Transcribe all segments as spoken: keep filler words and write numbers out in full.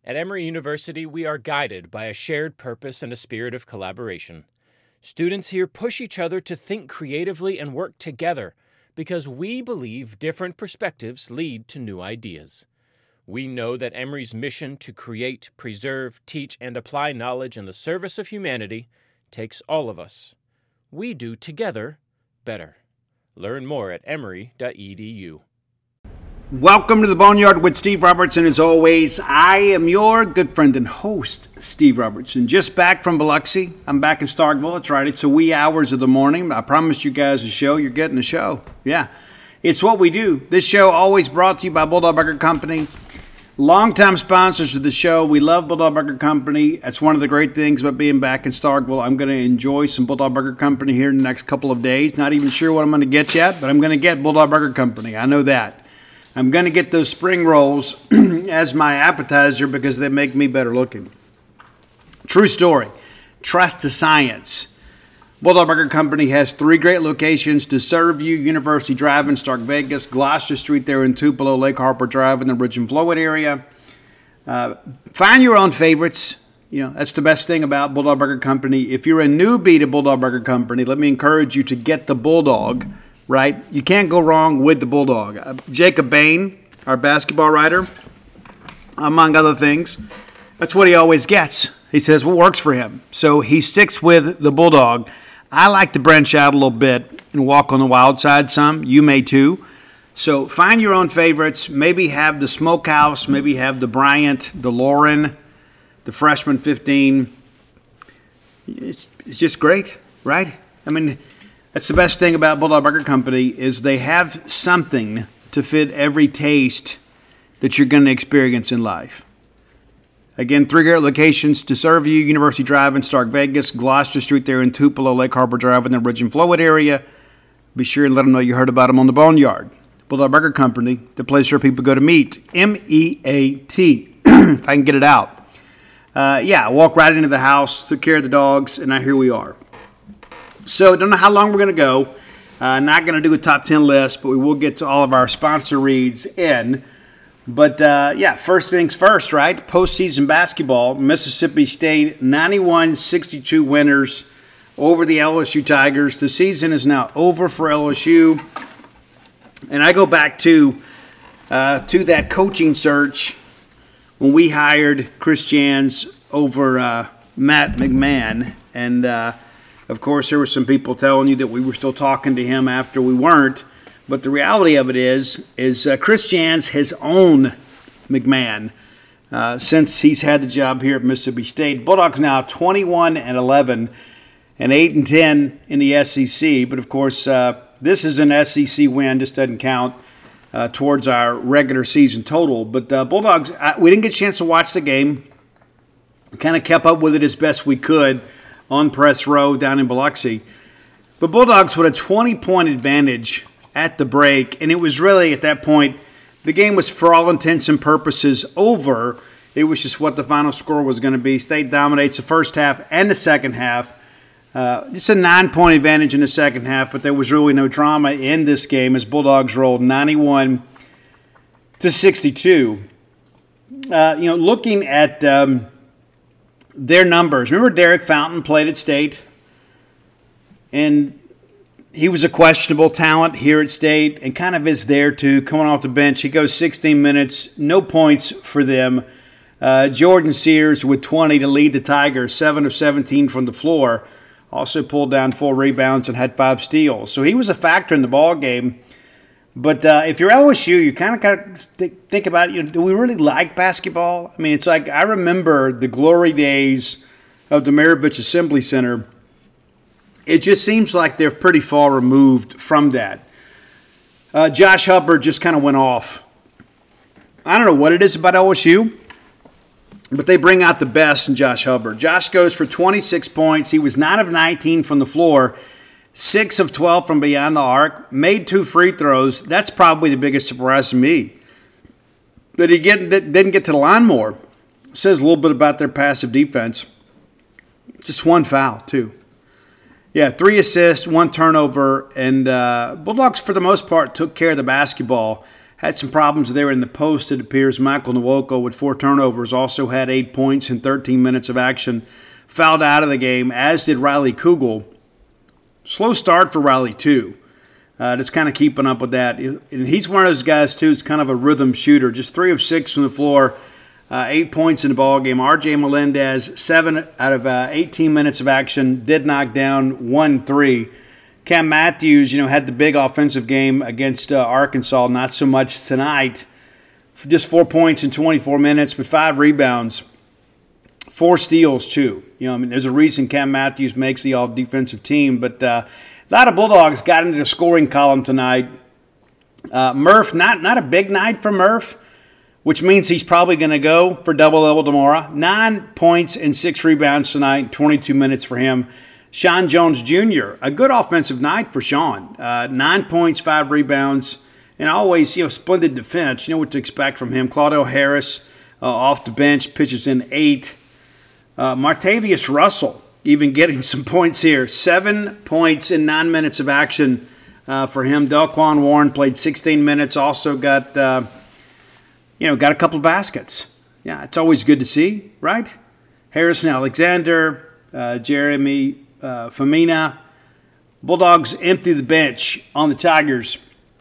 At Emory University, we are guided by a shared purpose and a spirit of collaboration. Students here push each other to think creatively and work together because we believe different perspectives lead to new ideas. We know that Emory's mission to create, preserve, teach, and apply knowledge in the service of humanity takes all of us. We do together better. Learn more at emory dot e d u. Welcome to the Boneyard with Steve Robertson. As always, I am your good friend and host, Steve Robertson. Just back from Biloxi. I'm back in Starkville. That's right. It's a wee hours of the morning. I promised you guys a show. You're getting a show. Yeah. It's what we do. This show always brought to you by Bulldog Burger Company. Longtime sponsors of the show. We love Bulldog Burger Company. That's one of the great things about being back in Starkville. I'm going to enjoy some Bulldog Burger Company here in the next couple of days. Not even sure what I'm going to get yet, but I'm going to get Bulldog Burger Company. I know that. I'm going to get those spring rolls as my appetizer because they make me better looking. True story. Trust the science. Bulldog Burger Company has three great locations to serve you. University Drive in Stark Vegas, Gloucester Street there in Tupelo, Lake Harper Drive in the Ridge and Flowood area. Uh, find your own favorites. You know, that's the best thing about Bulldog Burger Company. If you're a newbie to Bulldog Burger Company, let me encourage you to get the Bulldog. Right? You can't go wrong with the Bulldog. Uh, Jacob Bain, our basketball writer, among other things, that's what he always gets. He says what works for him. So he sticks with the Bulldog. I like to branch out a little bit and walk on the wild side some. You may too. So find your own favorites. Maybe have the Smokehouse. Maybe have the Bryant, the Lauren, the Freshman fifteen. It's, it's just great, right? I mean, that's the best thing about Bulldog Burger Company is they have something to fit every taste that you're going to experience in life. Again, three great locations to serve you. University Drive in Stark Vegas, Gloucester Street there in Tupelo, Lake Harbor Drive in the Ridge and Flowood area. Be sure and let them know you heard about them on the Boneyard. Bulldog Burger Company, the place where people go to meet. M E A T, if I can get it out. Uh, yeah, I walked right into the house, took care of the dogs, and now here we are. So, don't know how long we're going to go. Uh, not going to do a top ten list, but we will get to all of our sponsor reads in. But, uh, yeah, first things first, right? Postseason basketball. Mississippi State, ninety-one sixty-two winners over the L S U Tigers. The season is now over for L S U. And I go back to, uh, to that coaching search when we hired Chris Jans over uh, Matt McMahon. And, uh, Of course, there were some people telling you that we were still talking to him after we weren't. But the reality of it is, is uh, Chris Jans has owned McMahon uh, since he's had the job here at Mississippi State. Bulldogs now twenty-one and eleven and eight and ten in the S E C. But of course, uh, this is an S E C win. Just doesn't count uh, towards our regular season total. But uh, Bulldogs, I, we didn't get a chance to watch the game. Kind of kept up with it as best we could on Press Row down in Biloxi. But Bulldogs with a twenty-point advantage at the break, and it was really, at that point, the game was for all intents and purposes over. It was just what the final score was going to be. State dominates the first half and the second half. Uh, just a nine-point advantage in the second half, but there was really no drama in this game as Bulldogs rolled ninety-one to sixty-two. Uh, you know, looking at Um, their numbers. Remember Derek Fountain played at State, and he was a questionable talent here at State and kind of is there too, coming off the bench. He goes sixteen minutes, no points for them. Uh, Jordan Sears with twenty to lead the Tigers, seven of seventeen from the floor. Also pulled down four rebounds and had five steals. So he was a factor in the ball game. But uh, if you're L S U, you kind of got to think about, you know, do we really like basketball? I mean, it's like I remember the glory days of the Maravich Assembly Center. It just seems like they're pretty far removed from that. Uh, Josh Hubbard just kind of went off. I don't know what it is about L S U, but they bring out the best in Josh Hubbard. Josh goes for twenty-six points. He was nine of nineteen from the floor. six of twelve from beyond the arc, made two free throws. That's probably the biggest surprise to me. That he get, that didn't get to the line more. Says a little bit about their passive defense. Just one foul, too. Yeah, three assists, one turnover, and uh, Bulldogs, for the most part, took care of the basketball. Had some problems there in the post, it appears. Michael Nwoko with four turnovers also had eight points in thirteen minutes of action. Fouled out of the game, as did Riley Kugel. Slow start for Riley, too. Uh, just kind of keeping up with that. And he's one of those guys, too, who's kind of a rhythm shooter. Just three of six from the floor, uh, eight points in the ballgame. R J Melendez, seven out of uh, eighteen minutes of action, did knock down one three. Cam Matthews, you know, had the big offensive game against uh, Arkansas. Not so much tonight. Just four points in twenty-four minutes, but five rebounds, four steals too. You know, I mean, there's a reason Cam Matthews makes the all-defensive team. But uh, a lot of Bulldogs got into the scoring column tonight. Uh, Murph, not not a big night for Murph, which means he's probably going to go for double-double tomorrow. Nine points and six rebounds tonight, twenty-two minutes for him. Sean Jones Junior, a good offensive night for Sean. Uh, nine points, five rebounds, and always, you know, splendid defense. You know what to expect from him. Claudel Harris uh, off the bench, pitches in eight. Uh, Martavius Russell even getting some points here. Seven points in nine minutes of action uh, for him. Delquan Warren played sixteen minutes, also got, uh, you know, got a couple of baskets. Yeah, it's always good to see, right? Harrison Alexander, uh, Jeremy Uh, Famina. Bulldogs empty the bench on the Tigers.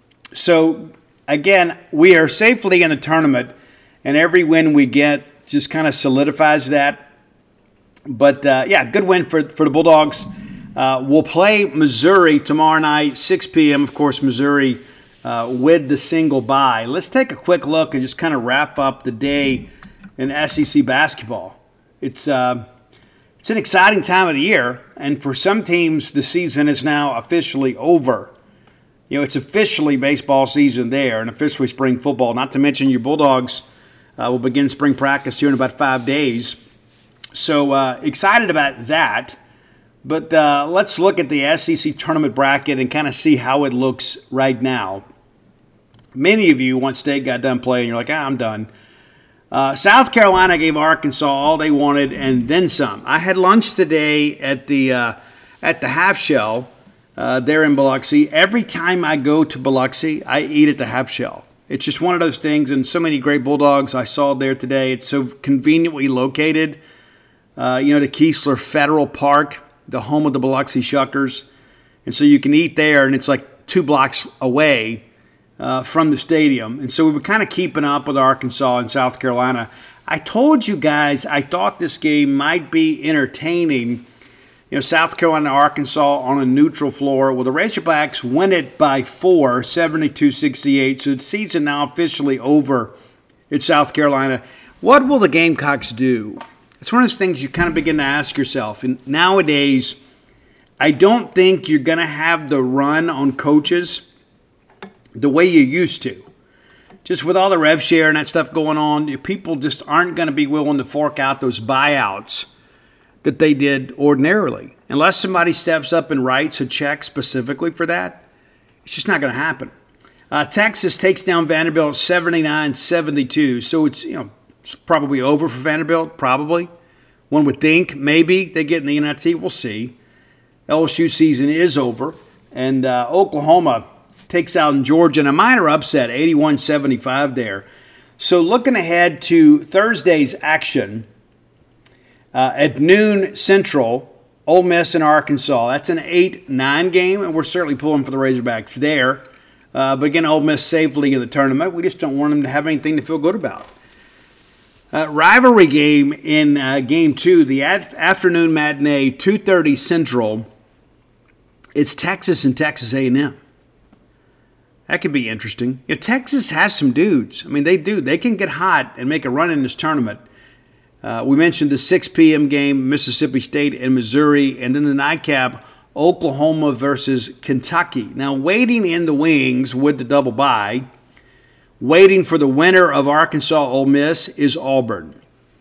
So, again, we are safely in the tournament, and every win we get just kind of solidifies that. But, uh, yeah, good win for, for the Bulldogs. Uh, we'll play Missouri tomorrow night, six p.m. Of course, Missouri uh, with the single bye. Let's take a quick look and just kind of wrap up the day in S E C basketball. It's... Uh, It's an exciting time of the year, and for some teams, the season is now officially over. You know, it's officially baseball season there and officially spring football, not to mention your Bulldogs uh, will begin spring practice here in about five days. So uh, excited about that, but uh, let's look at the S E C tournament bracket and kind of see how it looks right now. Many of you, once State got done playing, you're like, ah, I'm done. Uh, South Carolina gave Arkansas all they wanted and then some. I had lunch today at the uh, at the Half Shell uh, there in Biloxi. Every time I go to Biloxi, I eat at the Half Shell. It's just one of those things, and so many great Bulldogs I saw there today. It's so conveniently located. Uh, you know, the Keesler Federal Park, the home of the Biloxi Shuckers. And so you can eat there, and it's like two blocks away Uh, from the stadium. And so we were kind of keeping up with Arkansas and South Carolina. I told you guys I thought this game might be entertaining. You know, South Carolina, Arkansas on a neutral floor. Well, the Razorbacks win it by four, seventy-two sixty-eight. So the season now officially over at South Carolina. What will the Gamecocks do? It's one of those things you kind of begin to ask yourself. And nowadays, I don't think you're going to have the run on coaches the way you used to. Just with all the rev share and that stuff going on, people just aren't going to be willing to fork out those buyouts that they did ordinarily. Unless somebody steps up and writes a check specifically for that, it's just not going to happen. Uh, Texas takes down Vanderbilt seventy-nine seventy-two. So it's, you know, it's probably over for Vanderbilt, probably. One would think maybe they get in the N I T. We'll see. L S U season is over. And uh, Oklahoma takes out in Georgia in a minor upset, eighty-one seventy-five there. So looking ahead to Thursday's action, uh, at noon Central, Ole Miss and Arkansas. That's an eight nine game, and we're certainly pulling for the Razorbacks there. Uh, but again, Ole Miss safely in the tournament. We just don't want them to have anything to feel good about. Uh, rivalry game in uh, game two, the ad- afternoon matinee, two thirty Central. It's Texas and Texas A and M. That could be interesting. You know, Texas has some dudes. I mean, they do. They can get hot and make a run in this tournament. Uh, we mentioned the six p.m. game, Mississippi State and Missouri, and then the nightcap, Oklahoma versus Kentucky. Now, waiting in the wings with the double bye, waiting for the winner of Arkansas-Ole Miss is Auburn.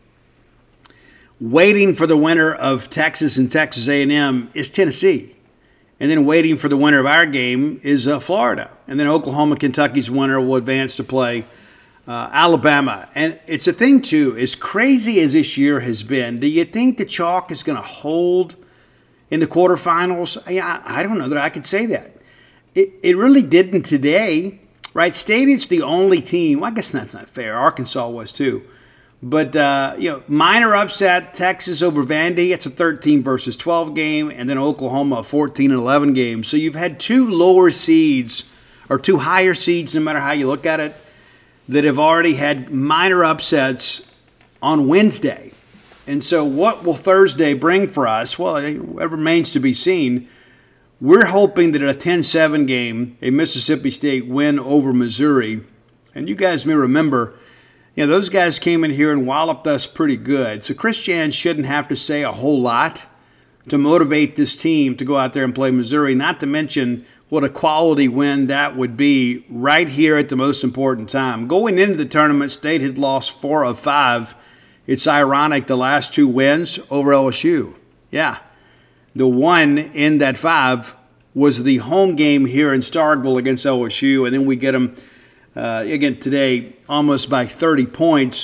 Waiting for the winner of Texas and Texas A and M is Tennessee. And then waiting for the winner of our game is uh, Florida. And then Oklahoma, Kentucky's winner will advance to play uh, Alabama. And it's a thing, too, as crazy as this year has been, do you think the chalk is going to hold in the quarterfinals? I, I don't know that I could say that. It, it really didn't today, Wright State is the only team. Well, I guess that's not fair. Arkansas was too. But, uh, you know, minor upset, Texas over Vandy. It's a thirteen versus twelve game. And then Oklahoma, a fourteen and eleven game. So you've had two lower seeds, or two higher seeds, no matter how you look at it, that have already had minor upsets on Wednesday. And so what will Thursday bring for us? Well, it remains to be seen. We're hoping that a ten seven game, a Mississippi State win over Missouri. And you guys may remember, you know, those guys came in here and walloped us pretty good. So Chris Jans shouldn't have to say a whole lot to motivate this team to go out there and play Missouri, not to mention what a quality win that would be right here at the most important time. Going into the tournament, State had lost four of five. It's ironic, the last two wins over L S U. Yeah, the one in that five was the home game here in Starkville against L S U, and then we get them Uh, again today, almost by thirty points.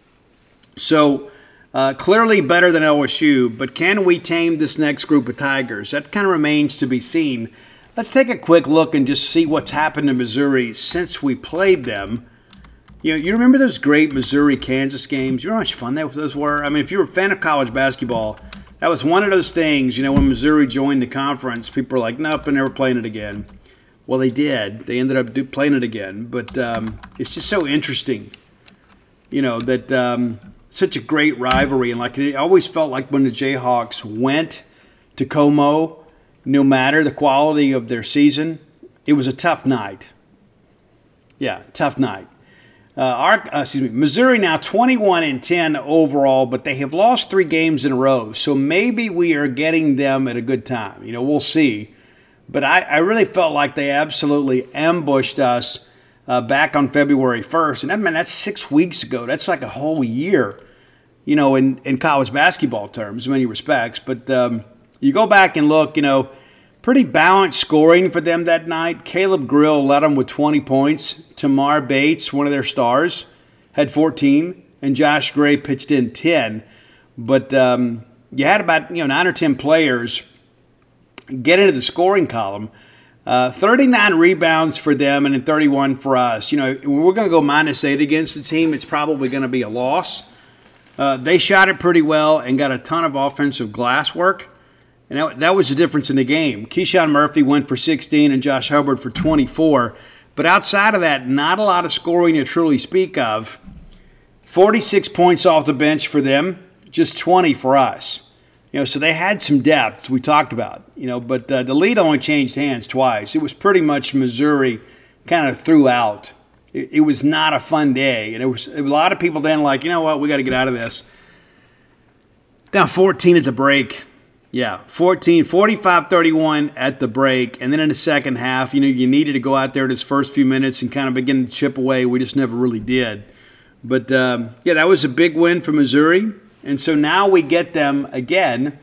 So uh, clearly better than L S U, but can we tame this next group of Tigers? That kind of remains to be seen. Let's take a quick look and just see what's happened to Missouri since we played them. You know, you remember those great Missouri-Kansas games? You remember how much fun those were? I mean, if you were a fan of college basketball, that was one of those things, you know, when Missouri joined the conference, people were like, nope, they're never playing it again. Well, they did. They ended up do, playing it again. But um, it's just so interesting, you know, that um, such a great rivalry. And like it always felt like when the Jayhawks went to Como, no matter the quality of their season, it was a tough night. Yeah, tough night. Uh, our, uh, excuse me, Missouri now twenty-one and ten overall, but they have lost three games in a row. So maybe we are getting them at a good time. You know, we'll see. But I, I really felt like they absolutely ambushed us uh, back on February first. And I mean, that's six weeks ago. That's like a whole year, you know, in, in college basketball terms in many respects. But um, you go back and look, you know, pretty balanced scoring for them that night. Caleb Grill led them with twenty points. Tamar Bates, one of their stars, had fourteen. And Josh Gray pitched in ten. But um, you had about, you know, nine or ten players get into the scoring column. Uh, thirty-nine rebounds for them and then thirty-one for us. You know, when we're going to go minus eight against the team, it's probably going to be a loss. Uh, they shot it pretty well and got a ton of offensive glass work. And that, that was the difference in the game. Keyshawn Murphy went for sixteen and Josh Hubbard for twenty-four. But outside of that, not a lot of scoring to truly speak of. forty-six points off the bench for them, just twenty for us. You know, so they had some depth we talked about, you know, but uh, the lead only changed hands twice. It was pretty much Missouri kind of throughout. It, it was not a fun day. And it was, it was a lot of people then like, you know what, we got to get out of this. Down fourteen at the break. Yeah, fourteen, forty-five thirty-one at the break. And then in the second half, you know, you needed to go out there those first few minutes and kind of begin to chip away. We just never really did. But, um, yeah, that was a big win for Missouri. And so now we get them again,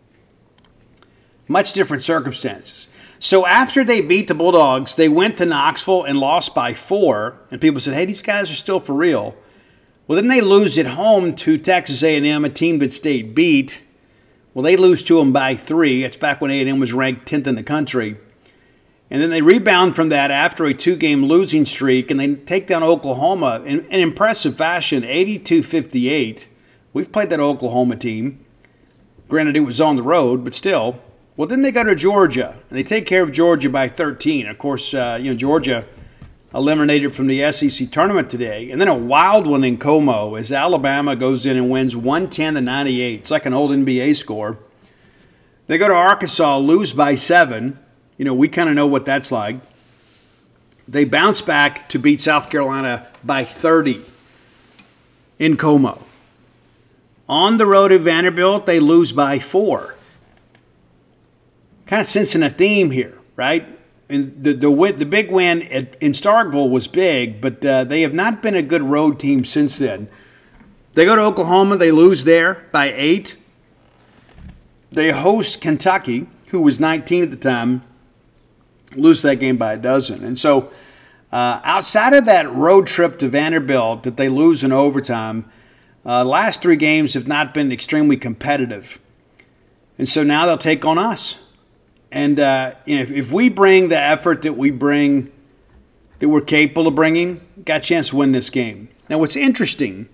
much different circumstances. So after they beat the Bulldogs, they went to Knoxville and lost by four. And people said, hey, these guys are still for real. Well, then they lose at home to Texas A and M, a team that State beat. Well, they lose to them by three. That's back when A and M was ranked tenth in the country. And then they rebound from that after a two-game losing streak, and they take down Oklahoma in an impressive fashion, eighty-two fifty-eight. We've played that Oklahoma team. Granted, it was on the road, but still. Well, then they go to Georgia, and they take care of Georgia by thirteen. Of course, uh, you know, Georgia eliminated from the S E C tournament today. And then a wild one in Como as Alabama goes in and wins one ten to ninety-eight. It's like an old N B A score. They go to Arkansas, lose by seven. You know, we kind of know what that's like. They bounce back to beat South Carolina by thirty in Como. On the road at Vanderbilt, they lose by four. Kind of sensing a theme here, right? And the the the big win at, in Starkville was big, but uh, they have not been a good road team since then. They go to Oklahoma, they lose there by eight. They host Kentucky, who was nineteen at the time, lose that game by a dozen. And so uh, outside of that road trip to Vanderbilt that they lose in overtime, uh, last three games have not been extremely competitive. And so now they'll take on us. And uh, you know, if, if we bring the effort that we bring that we're capable of bringing, got a chance to win this game. Now, what's interesting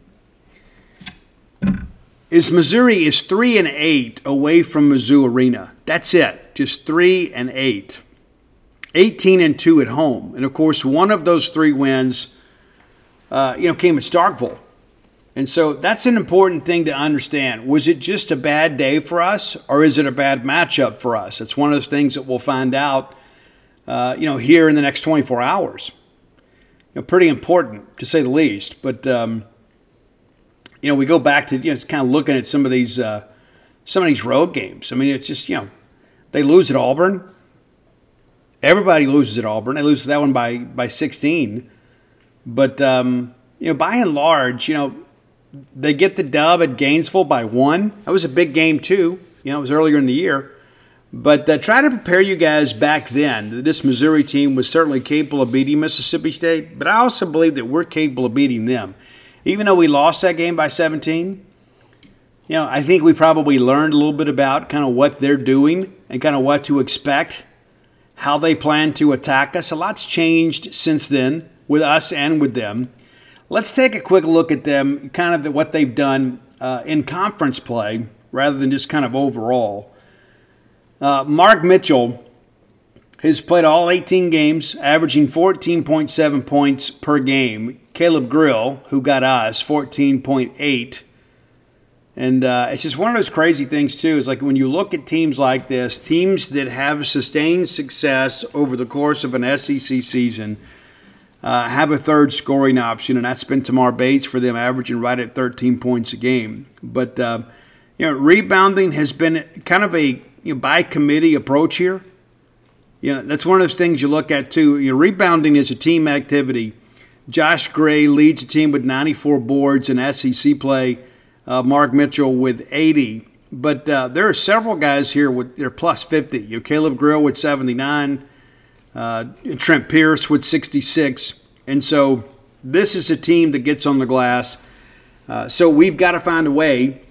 is Missouri is three and eight away from Mizzou Arena. That's it, just three and eight. eighteen and two at home, and of course, one of those three wins, uh, you know, came at Starkville, and so that's an important thing to understand. Was it just a bad day for us, or is it a bad matchup for us? It's one of those things that we'll find out, uh, you know, here in the next twenty-four hours. You know, pretty important to say the least. But um, you know, we go back to you know, kind of looking at some of these uh, some of these road games. I mean, it's just you know, they lose at Auburn. Everybody loses at Auburn. They lose that one by by sixteen. But um, you know, by and large, you know, they get the dub at Gainesville by one. That was a big game too. You know, it was earlier in the year. But uh, try to prepare you guys back then. This Missouri team was certainly capable of beating Mississippi State, but I also believe that we're capable of beating them. Even though we lost that game by seventeen, you know, I think we probably learned a little bit about kind of what they're doing and kind of what to expect, how they plan to attack us. A lot's changed since then with us and with them. Let's take a quick look at them, kind of what they've done uh, in conference play rather than just kind of overall. Uh, Mark Mitchell has played all eighteen games, averaging fourteen point seven points per game. Caleb Grill, who got us, fourteen point eight. And uh, it's just one of those crazy things, too. It's like when you look at teams like this, teams that have sustained success over the course of an S E C season uh, have a third scoring option, and that's been Tamar Bates for them, averaging right at thirteen points a game. But, uh, you know, rebounding has been kind of a you know, by committee approach here. You know, that's one of those things you look at, too. You know, rebounding is a team activity. Josh Gray leads the team with ninety-four boards in S E C play. Uh, Mark Mitchell with eighty. But uh, there are several guys here with their plus fifty. You know, Caleb Grill with seventy-nine. Uh, Trent Pierce with sixty-six. And so this is a team that gets on the glass. Uh, so we've got to find a way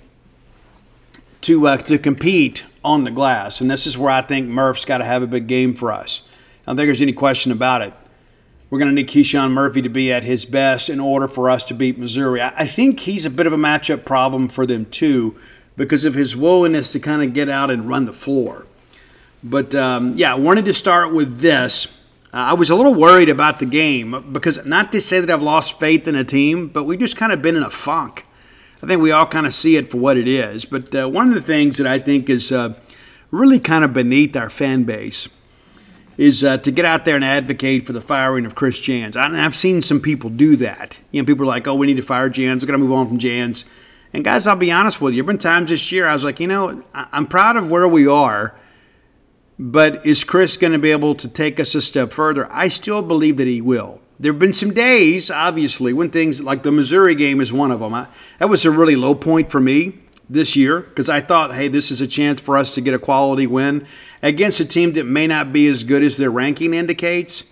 to uh, to compete on the glass. And this is where I think Murph's got to have a big game for us. I don't think there's any question about it. We're going to need Keyshawn Murphy to be at his best in order for us to beat Missouri. I think he's a bit of a matchup problem for them, too, because of his willingness to kind of get out and run the floor. But, um, yeah, I wanted to start with this. Uh, I was a little worried about the game because, not to say that I've lost faith in a team, but we've just kind of been in a funk. I think we all kind of see it for what it is. But uh, one of the things that I think is uh, really kind of beneath our fan base is uh, to get out there and advocate for the firing of Chris Jans. I, I've seen some people do that. You know, people are like, oh, we need to fire Jans. We're going to move on from Jans. And, guys, I'll be honest with you. There have been times this year I was like, you know, I'm proud of where we are, but is Chris going to be able to take us a step further? I still believe that he will. There have been some days, obviously, when things like the Missouri game is one of them. I, that was a really low point for me this year because I thought, hey, this is a chance for us to get a quality win against a team that may not be as good as their ranking indicates.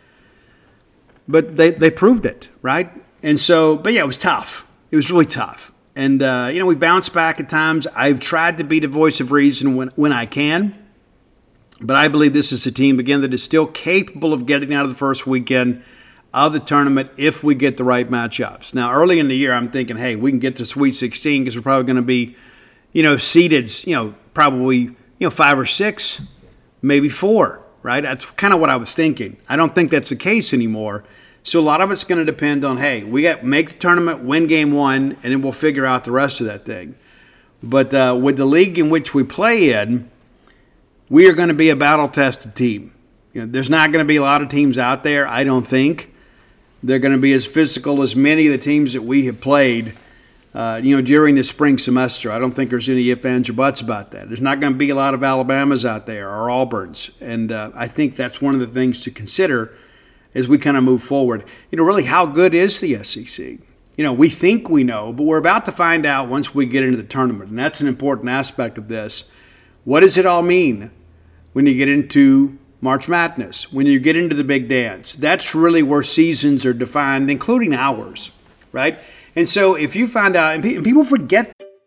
But they, they proved it, right? And so, but yeah, it was tough. It was really tough. And, uh, you know, we bounced back at times. I've tried to be the voice of reason when, when I can. But I believe this is a team, again, that is still capable of getting out of the first weekend of the tournament if we get the right matchups. Now, early in the year, I'm thinking, hey, we can get to Sweet sixteen because we're probably going to be, you know, seeded, you know, probably, you know, five or six, maybe four, right? That's kind of what I was thinking. I don't think that's the case anymore. So a lot of it's going to depend on, hey, we got make the tournament, win game one, and then we'll figure out the rest of that thing. But uh, with the league in which we play in, we are going to be a battle-tested team. You know, there's not going to be a lot of teams out there, I don't think. They're going to be as physical as many of the teams that we have played, uh, you know, during the spring semester. I don't think there's any ifs, ands, or buts about that. There's not going to be a lot of Alabamas out there or Auburns. And uh, I think that's one of the things to consider as we kind of move forward. You know, really, how good is the S E C? You know, we think we know, but we're about to find out once we get into the tournament. And that's an important aspect of this. What does it all mean when you get into March Madness, when you get into the big dance? That's really where seasons are defined, including ours, right? And so if you find out, and people forget.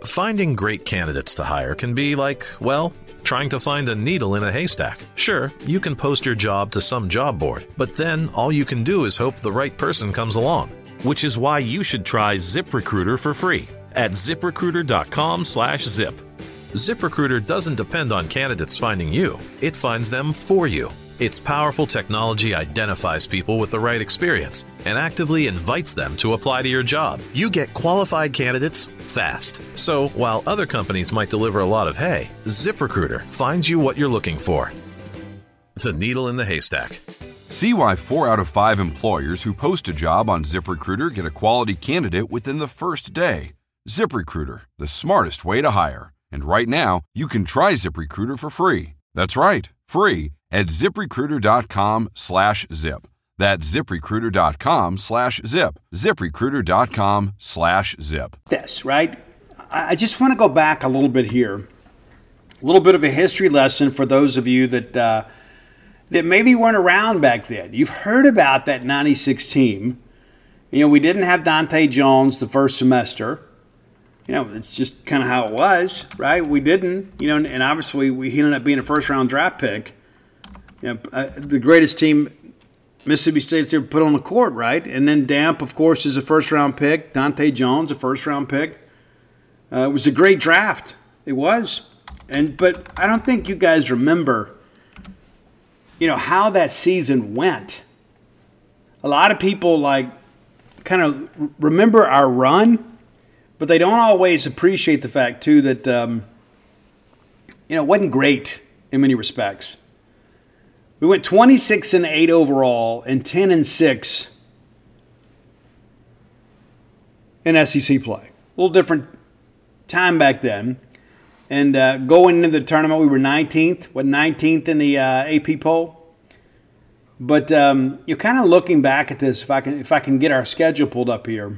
Finding great candidates to hire can be like, well, trying to find a needle in a haystack. Sure, you can post your job to some job board, but then all you can do is hope the right person comes along. Which is why you should try ZipRecruiter for free at ZipRecruiter.com slash zip. ZipRecruiter doesn't depend on candidates finding you. It finds them for you. Its powerful technology identifies people with the right experience and actively invites them to apply to your job. You get qualified candidates fast. So while other companies might deliver a lot of hay, ZipRecruiter finds you what you're looking for. The needle in the haystack. See why four out of five employers who post a job on ZipRecruiter get a quality candidate within the first day. ZipRecruiter, the smartest way to hire. And right now, you can try ZipRecruiter for free. That's right, free at ZipRecruiter.com slash zip. That's ZipRecruiter.com slash zip. ZipRecruiter.com slash zip. This, right? I just want to go back a little bit here. A little bit of a history lesson for those of you that uh, that maybe weren't around back then. You've heard about that ninety-six team. You know, we didn't have Dante Jones the first semester. You know, it's just kind of how it was, right? We didn't, you know, and obviously we, he ended up being a first-round draft pick. You know, uh, the greatest team Mississippi State's ever put on the court, right? And then Damp, of course, is a first-round pick. Dante Jones, a first-round pick. Uh, it was a great draft. It was. And but I don't think you guys remember, you know, how that season went. A lot of people, like, kind of remember our run, but they don't always appreciate the fact, too, that, um, you know, it wasn't great in many respects. We went twenty-six and eight overall and ten and six in S E C play. A little different time back then. And uh, going into the tournament, we were nineteenth, what, nineteenth in the uh, A P poll. But um, you're kind of looking back at this, if I can, if I can get our schedule pulled up here.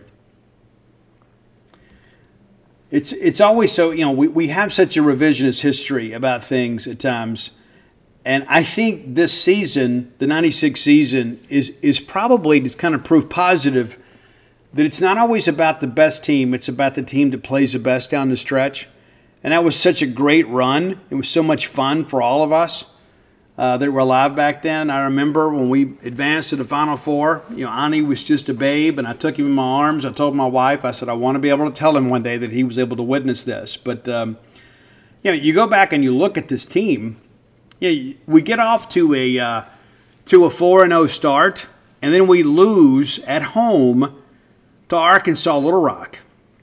It's it's always so, you know, we, we have such a revisionist history about things at times. And I think this season, the ninety-six season, is is probably it's kind of proof positive that it's not always about the best team. It's about the team that plays the best down the stretch. And that was such a great run. It was so much fun for all of us uh, that were alive back then. I remember when we advanced to the Final Four, you know, Ani was just a babe, and I took him in my arms. I told my wife, I said, I want to be able to tell him one day that he was able to witness this. But, um, you know, you go back and you look at this team. Yeah, we get off to a uh, to a four and oh start, and then we lose at home to Arkansas Little Rock.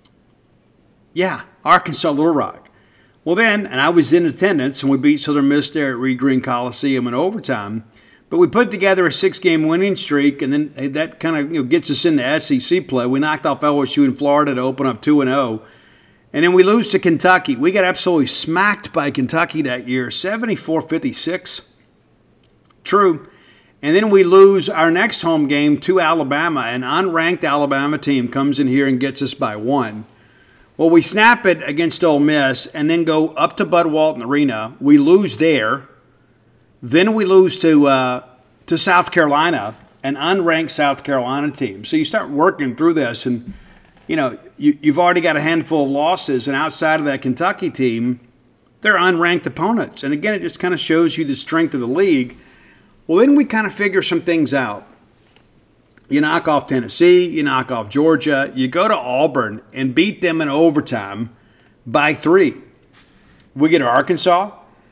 Yeah, Arkansas Little Rock. Well then, and I was in attendance, and we beat Southern Miss there at Reed Green Coliseum in overtime. But we put together a six-game winning streak, and then that kind of, you know, gets us into S E C play. We knocked off L S U in Florida to open up two and oh. And then we lose to Kentucky. We got absolutely smacked by Kentucky that year, seventy-four fifty-six. True. And then we lose our next home game to Alabama. An unranked Alabama team comes in here and gets us by one. Well, we snap it against Ole Miss and then go up to Bud Walton Arena. We lose there. Then we lose to uh, to South Carolina, an unranked South Carolina team. So you start working through this, and you know, you, you've already got a handful of losses, and outside of that Kentucky team, they're unranked opponents. And again, it just kind of shows you the strength of the league. Well, then we kind of figure some things out. You knock off Tennessee, you knock off Georgia, you go to Auburn and beat them in overtime by three. We get to Arkansas.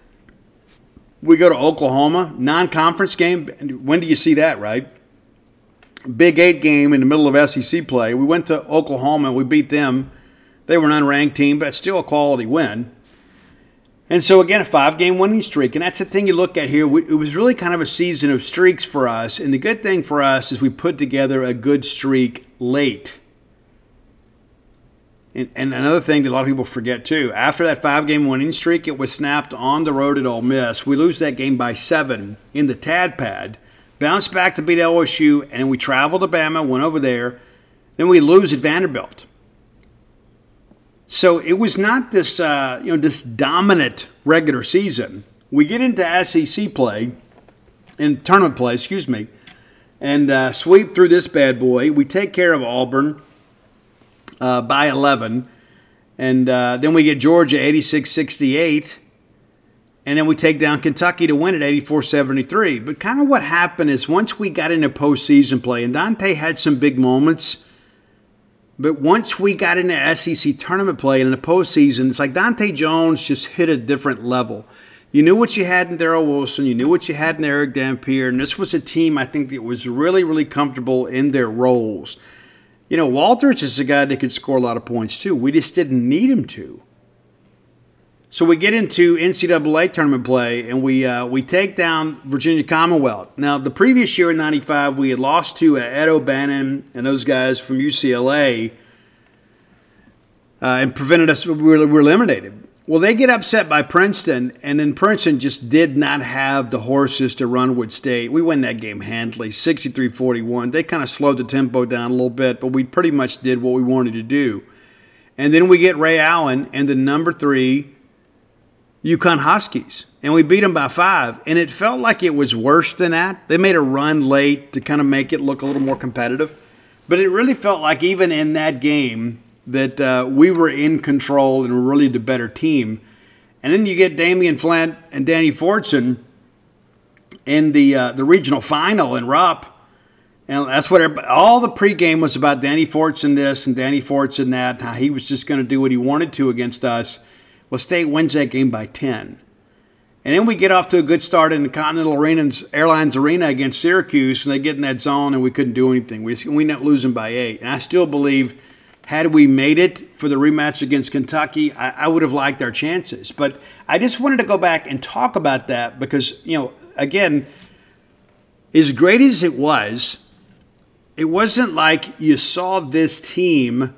We go to Oklahoma, non-conference game. When do you see that, right? Big Eight game in the middle of S E C play. We went to Oklahoma and we beat them. They were an unranked team, but it's still a quality win. And so, again, a five-game winning streak. And that's the thing you look at here. It was really kind of a season of streaks for us. And the good thing for us is we put together a good streak late. And, and another thing that a lot of people forget, too, after that five-game winning streak, it was snapped on the road at Ole Miss. We lose that game by seven in the Tad Pad. Bounce back to beat L S U, and then we travel to Bama, went over there. Then we lose at Vanderbilt. So it was not this, uh, you know, this dominant regular season. We get into S E C play, in tournament play, excuse me, and uh, sweep through this bad boy. We take care of Auburn uh, by eleven, And uh, then we get Georgia eighty-six sixty-eight. And then we take down Kentucky to win at eighty-four seventy-three. But kind of what happened is once we got into postseason play, and Dante had some big moments, but once we got into S E C tournament play and in the postseason, it's like Dante Jones just hit a different level. You knew what you had in Darrell Wilson. You knew what you had in Eric Dampier. And this was a team, I think, that was really, really comfortable in their roles. You know, Walters is a guy that could score a lot of points, too. We just didn't need him to. So we get into N C double A tournament play, and we uh, we take down Virginia Commonwealth. Now, the previous year in ninety-five, we had lost to uh, Ed O'Bannon and those guys from U C L A uh, and prevented us, we were, we were eliminated. Well, they get upset by Princeton, and then Princeton just did not have the horses to run Wood State. We win that game handily, sixty-three forty-one. They kind of slowed the tempo down a little bit, but we pretty much did what we wanted to do. And then we get Ray Allen and the number three UConn Huskies, and we beat them by five. And it felt like it was worse than that. They made a run late to kind of make it look a little more competitive. But it really felt like even in that game that uh, we were in control and were really the better team. And then you get Damian Flint and Danny Fortson in the uh, the regional final in Rupp. And that's what everybody, all the pregame was about. Danny Fortson this and Danny Fortson that, how he was just going to do what he wanted to against us. Well, State wins that game by ten. And then we get off to a good start in the Continental Arena's, Airlines Arena against Syracuse, and they get in that zone, and we couldn't do anything. We, we ended up losing by eight. And I still believe had we made it for the rematch against Kentucky, I, I would have liked our chances. But I just wanted to go back and talk about that because, you know, again, as great as it was, it wasn't like you saw this team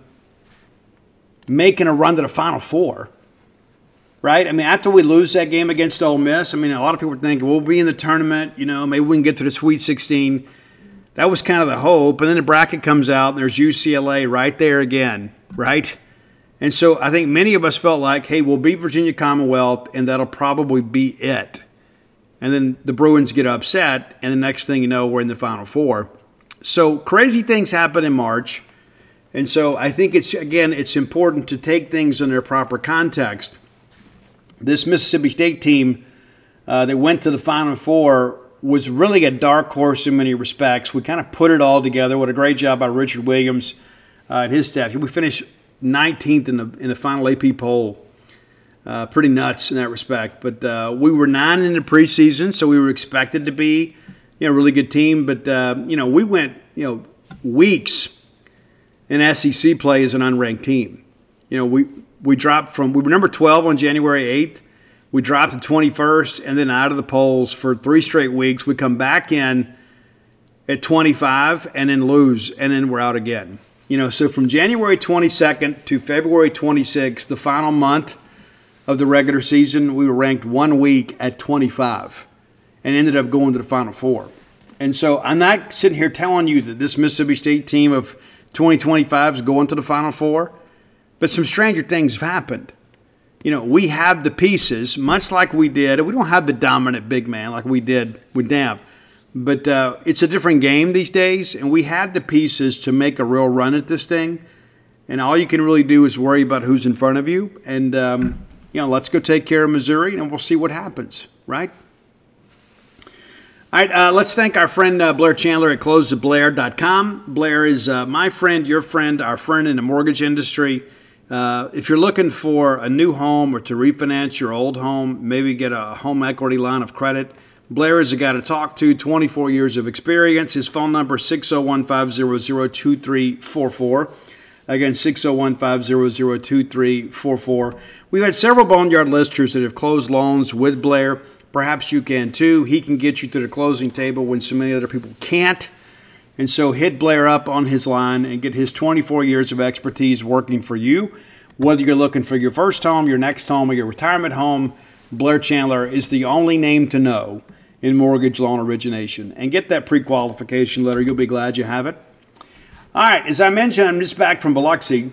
making a run to the Final Four. Right? I mean, after we lose that game against Ole Miss, I mean, a lot of people were thinking, we'll be in the tournament, you know, maybe we can get to the Sweet sixteen. That was kind of the hope. And then the bracket comes out, and there's U C L A right there again, right? And so I think many of us felt like, hey, we'll beat Virginia Commonwealth, and that'll probably be it. And then the Bruins get upset, and the next thing you know, we're in the Final Four. So crazy things happen in March. And so I think it's, again, it's important to take things in their proper context. This Mississippi State team uh, that went to the Final Four was really a dark horse in many respects. We kind of put it all together. What a great job by Richard Williams uh, and his staff. We finished nineteenth in the in the final A P poll. Uh, pretty nuts in that respect. But uh, we were nine in the preseason, so we were expected to be, you know, a really good team. But uh, you know, we went you know weeks in S E C play as an unranked team. You know, we. We dropped from, we were number twelve on January eighth. We dropped to twenty-first and then out of the polls for three straight weeks. We come back in at twenty-five and then lose, and then we're out again. You know, so from January twenty-second to February twenty-sixth, the final month of the regular season, we were ranked one week at twenty-five and ended up going to the Final Four. And so I'm not sitting here telling you that this Mississippi State team of twenty twenty-five is going to the Final Four. But some stranger things have happened. You know, we have the pieces, much like we did. We don't have the dominant big man like we did with Damp. But uh, it's a different game these days, and we have the pieces to make a real run at this thing. And all you can really do is worry about who's in front of you. And, um, you know, let's go take care of Missouri, and we'll see what happens, right? All right, uh, let's thank our friend uh, Blair Chandler at close of blair dot com. Blair is uh, my friend, your friend, our friend in the mortgage industry. Uh, if you're looking for a new home or to refinance your old home, maybe get a home equity line of credit, Blair is a guy to talk to, twenty-four years of experience. His phone number is six oh one, five hundred, two three four four. Again, six oh one, five hundred, two three four four. We've had several Boneyard listeners that have closed loans with Blair. Perhaps you can too. He can get you to the closing table when so many other people can't. And so hit Blair up on his line and get his twenty-four years of expertise working for you. Whether you're looking for your first home, your next home, or your retirement home, Blair Chandler is the only name to know in mortgage loan origination. And get that pre-qualification letter. You'll be glad you have it. All right, as I mentioned, I'm just back from Biloxi.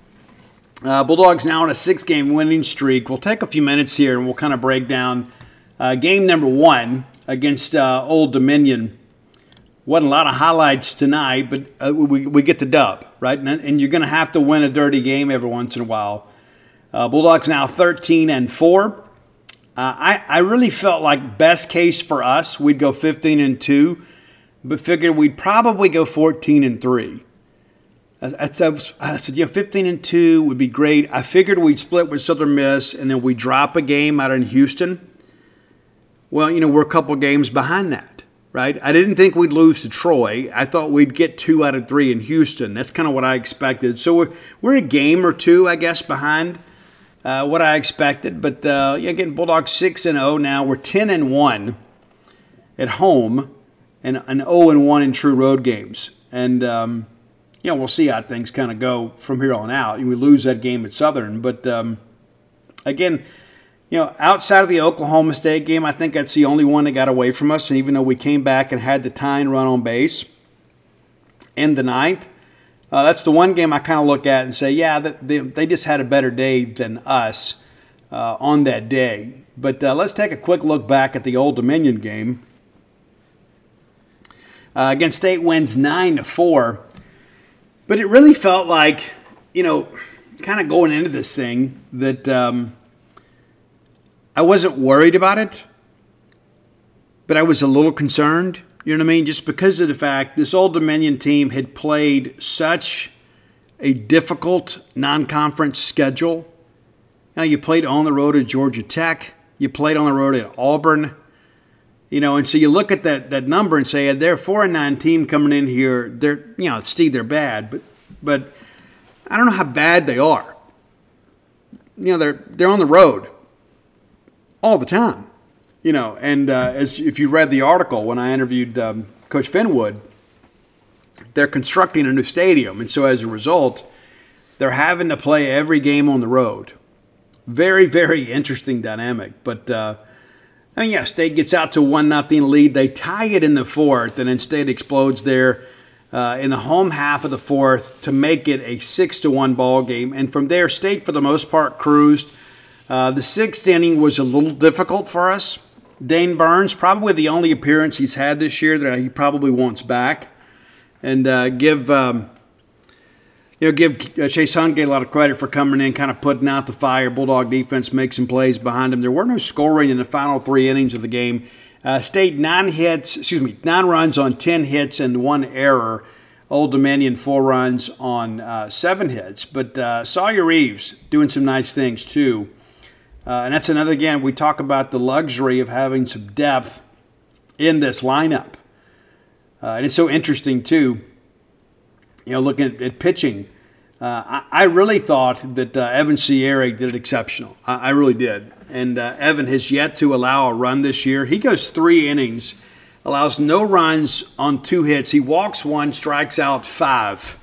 Uh, Bulldogs now on a six-game winning streak. We'll take a few minutes here and we'll kind of break down uh, game number one against uh, Old Dominion. Wasn't a lot of highlights tonight, but uh, we, we get the dub, right? And, and you're going to have to win a dirty game every once in a while. Uh, Bulldogs now thirteen and four. Uh, I, I really felt like best case for us, we'd go fifteen and two, but figured we'd probably go fourteen and three. I, I, I said, yeah, fifteen and two would be great. I figured we'd split with Southern Miss and then we'd drop a game out in Houston. Well, you know, we're a couple games behind that, right? I didn't think we'd lose to Troy. I thought we'd get two out of three in Houston. That's kind of what I expected. So we're, we're a game or two, I guess, behind Uh, what I expected, but uh, yeah, again, Bulldogs six and zero now. We're ten and one at home, and an zero and one in true road games. And um, you know, we'll see how things kind of go from here on out. We lose that game at Southern, but um, again, you know, outside of the Oklahoma State game, I think that's the only one that got away from us. And even though we came back and had the tie and run on base in the ninth. Uh, that's the one game I kind of look at and say, yeah, they, they just had a better day than us uh, on that day. But uh, let's take a quick look back at the Old Dominion game. Uh, again, State wins nine to four. But it really felt like, you know, kind of going into this thing that um, I wasn't worried about it, but I was a little concerned. You know what I mean? Just because of the fact this Old Dominion team had played such a difficult non-conference schedule. Now, you played on the road at Georgia Tech. You played on the road at Auburn. You know, and so you look at that that number and say, they're a four and nine team coming in here. They're, you know, Steve, they're bad. But but I don't know how bad they are. You know, they're they're on the road all the time. You know, and uh, as if you read the article when I interviewed um, Coach Finwood, they're constructing a new stadium. And so as a result, they're having to play every game on the road. Very, very interesting dynamic. But, uh, I mean, yeah, State gets out to one nothing lead. They tie it in the fourth, and then State explodes there uh, in the home half of the fourth to make it a six to one ball game. And from there, State, for the most part, cruised. Uh, the sixth inning was a little difficult for us. Dane Burns, probably the only appearance he's had this year that he probably wants back. And uh, give um, you know give uh, Chase Hungate a lot of credit for coming in, kind of putting out the fire. Bulldog defense makes some plays behind him. There were no scoring in the final three innings of the game. Uh, State nine hits, excuse me, nine runs on ten hits and one error. Old Dominion four runs on uh, seven hits. But uh, Sawyer Reeves doing some nice things too. Uh, and that's another, again, we talk about the luxury of having some depth in this lineup. Uh, and it's so interesting, too, you know, looking at, at pitching. Uh, I, I really thought that uh, Evan Sierra did it exceptional. I, I really did. And uh, Evan has yet to allow a run this year. He goes three innings, allows no runs on two hits. He walks one, strikes out five.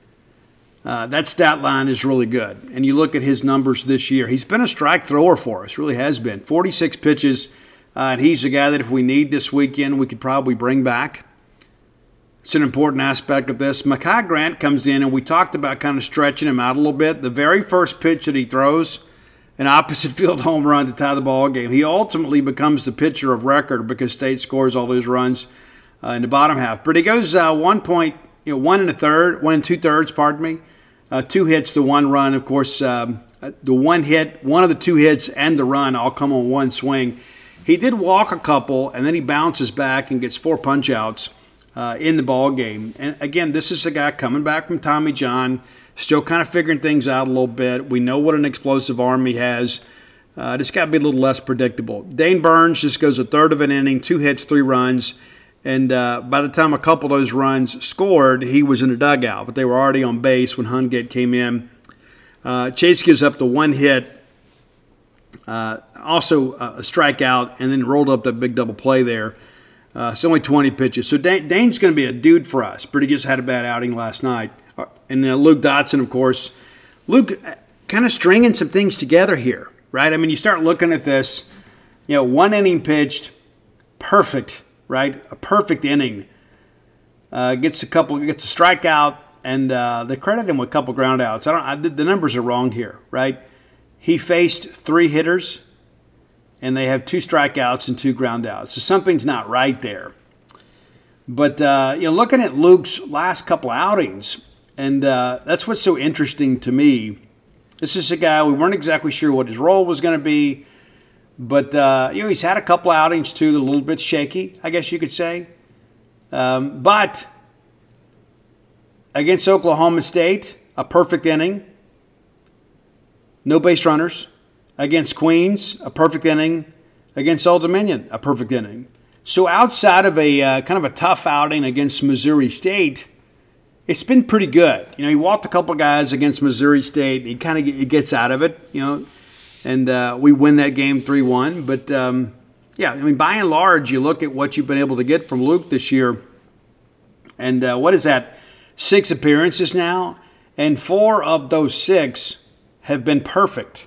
Uh, that stat line is really good. And you look at his numbers this year. He's been a strike thrower for us, really has been. forty-six pitches, uh, and he's a guy that if we need this weekend, we could probably bring back. It's an important aspect of this. Mekhi Grant comes in, and we talked about kind of stretching him out a little bit. The very first pitch that he throws, an opposite field home run to tie the ball game. He ultimately becomes the pitcher of record because State scores all those runs uh, in the bottom half. But he goes uh, one point, you know, one and a third, one and two thirds, pardon me. Uh, two hits to one run. Of course, um, the one hit, one of the two hits and the run all come on one swing. He did walk a couple, and then he bounces back and gets four punch-outs uh, in the ball game. And again, this is a guy coming back from Tommy John, still kind of figuring things out a little bit. We know what an explosive arm he has. Uh, just got to be a little less predictable. Dane Burns just goes a third of an inning, two hits, three runs. And uh, by the time a couple of those runs scored, he was in the dugout. But they were already on base when Hungate came in. Uh, Chase gives up the one hit, uh, also uh, a strikeout, and then rolled up that big double play there. Uh, it's only twenty pitches. So Dane, Dane's going to be a dude for us. But he just had a bad outing last night. And uh, Luke Dotson, of course. Luke kind of stringing some things together here, right? I mean, you start looking at this, you know, one inning pitched, perfect. Right, a perfect inning. Uh, gets a couple, gets a strikeout, and uh, they credit him with a couple ground outs. I don't. I, the numbers are wrong here, right? He faced three hitters, and they have two strikeouts and two ground outs. So something's not right there. But uh, you know, looking at Luke's last couple outings, and uh, that's what's so interesting to me. This is a guy, we weren't exactly sure what his role was going to be, but uh, you know, he's had a couple outings too, a little bit shaky, I guess you could say. Um, but against Oklahoma State, a perfect inning. No base runners. Against Queens, a perfect inning. Against Old Dominion, a perfect inning. So outside of a uh, kind of a tough outing against Missouri State, it's been pretty good. You know, he walked a couple guys against Missouri State. He kind of he gets out of it, you know, and uh, we win that game three one. But, um, yeah, I mean, by and large, you look at what you've been able to get from Luke this year, and uh, what is that? Six appearances now, and four of those six have been perfect.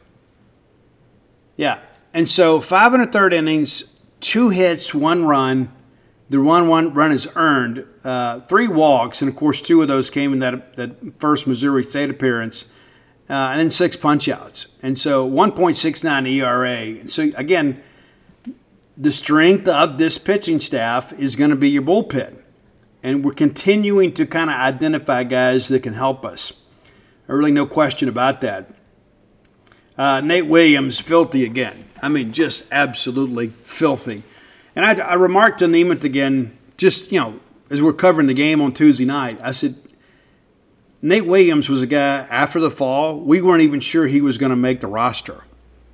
Yeah, and so five and a third innings, two hits, one run. The one one run is earned, uh, three walks, and of course two of those came in that that first Missouri State appearance, uh, and then six punch-outs. And so one point six nine E R A. And so again, the strength of this pitching staff is going to be your bullpen. And we're continuing to kind of identify guys that can help us. Really no question about that. Uh, Nate Williams, filthy again. I mean, just absolutely filthy. And I, I remarked to Nemeth again, just, you know, as we're covering the game on Tuesday night, I said, Nate Williams was a guy after the fall, we weren't even sure he was going to make the roster.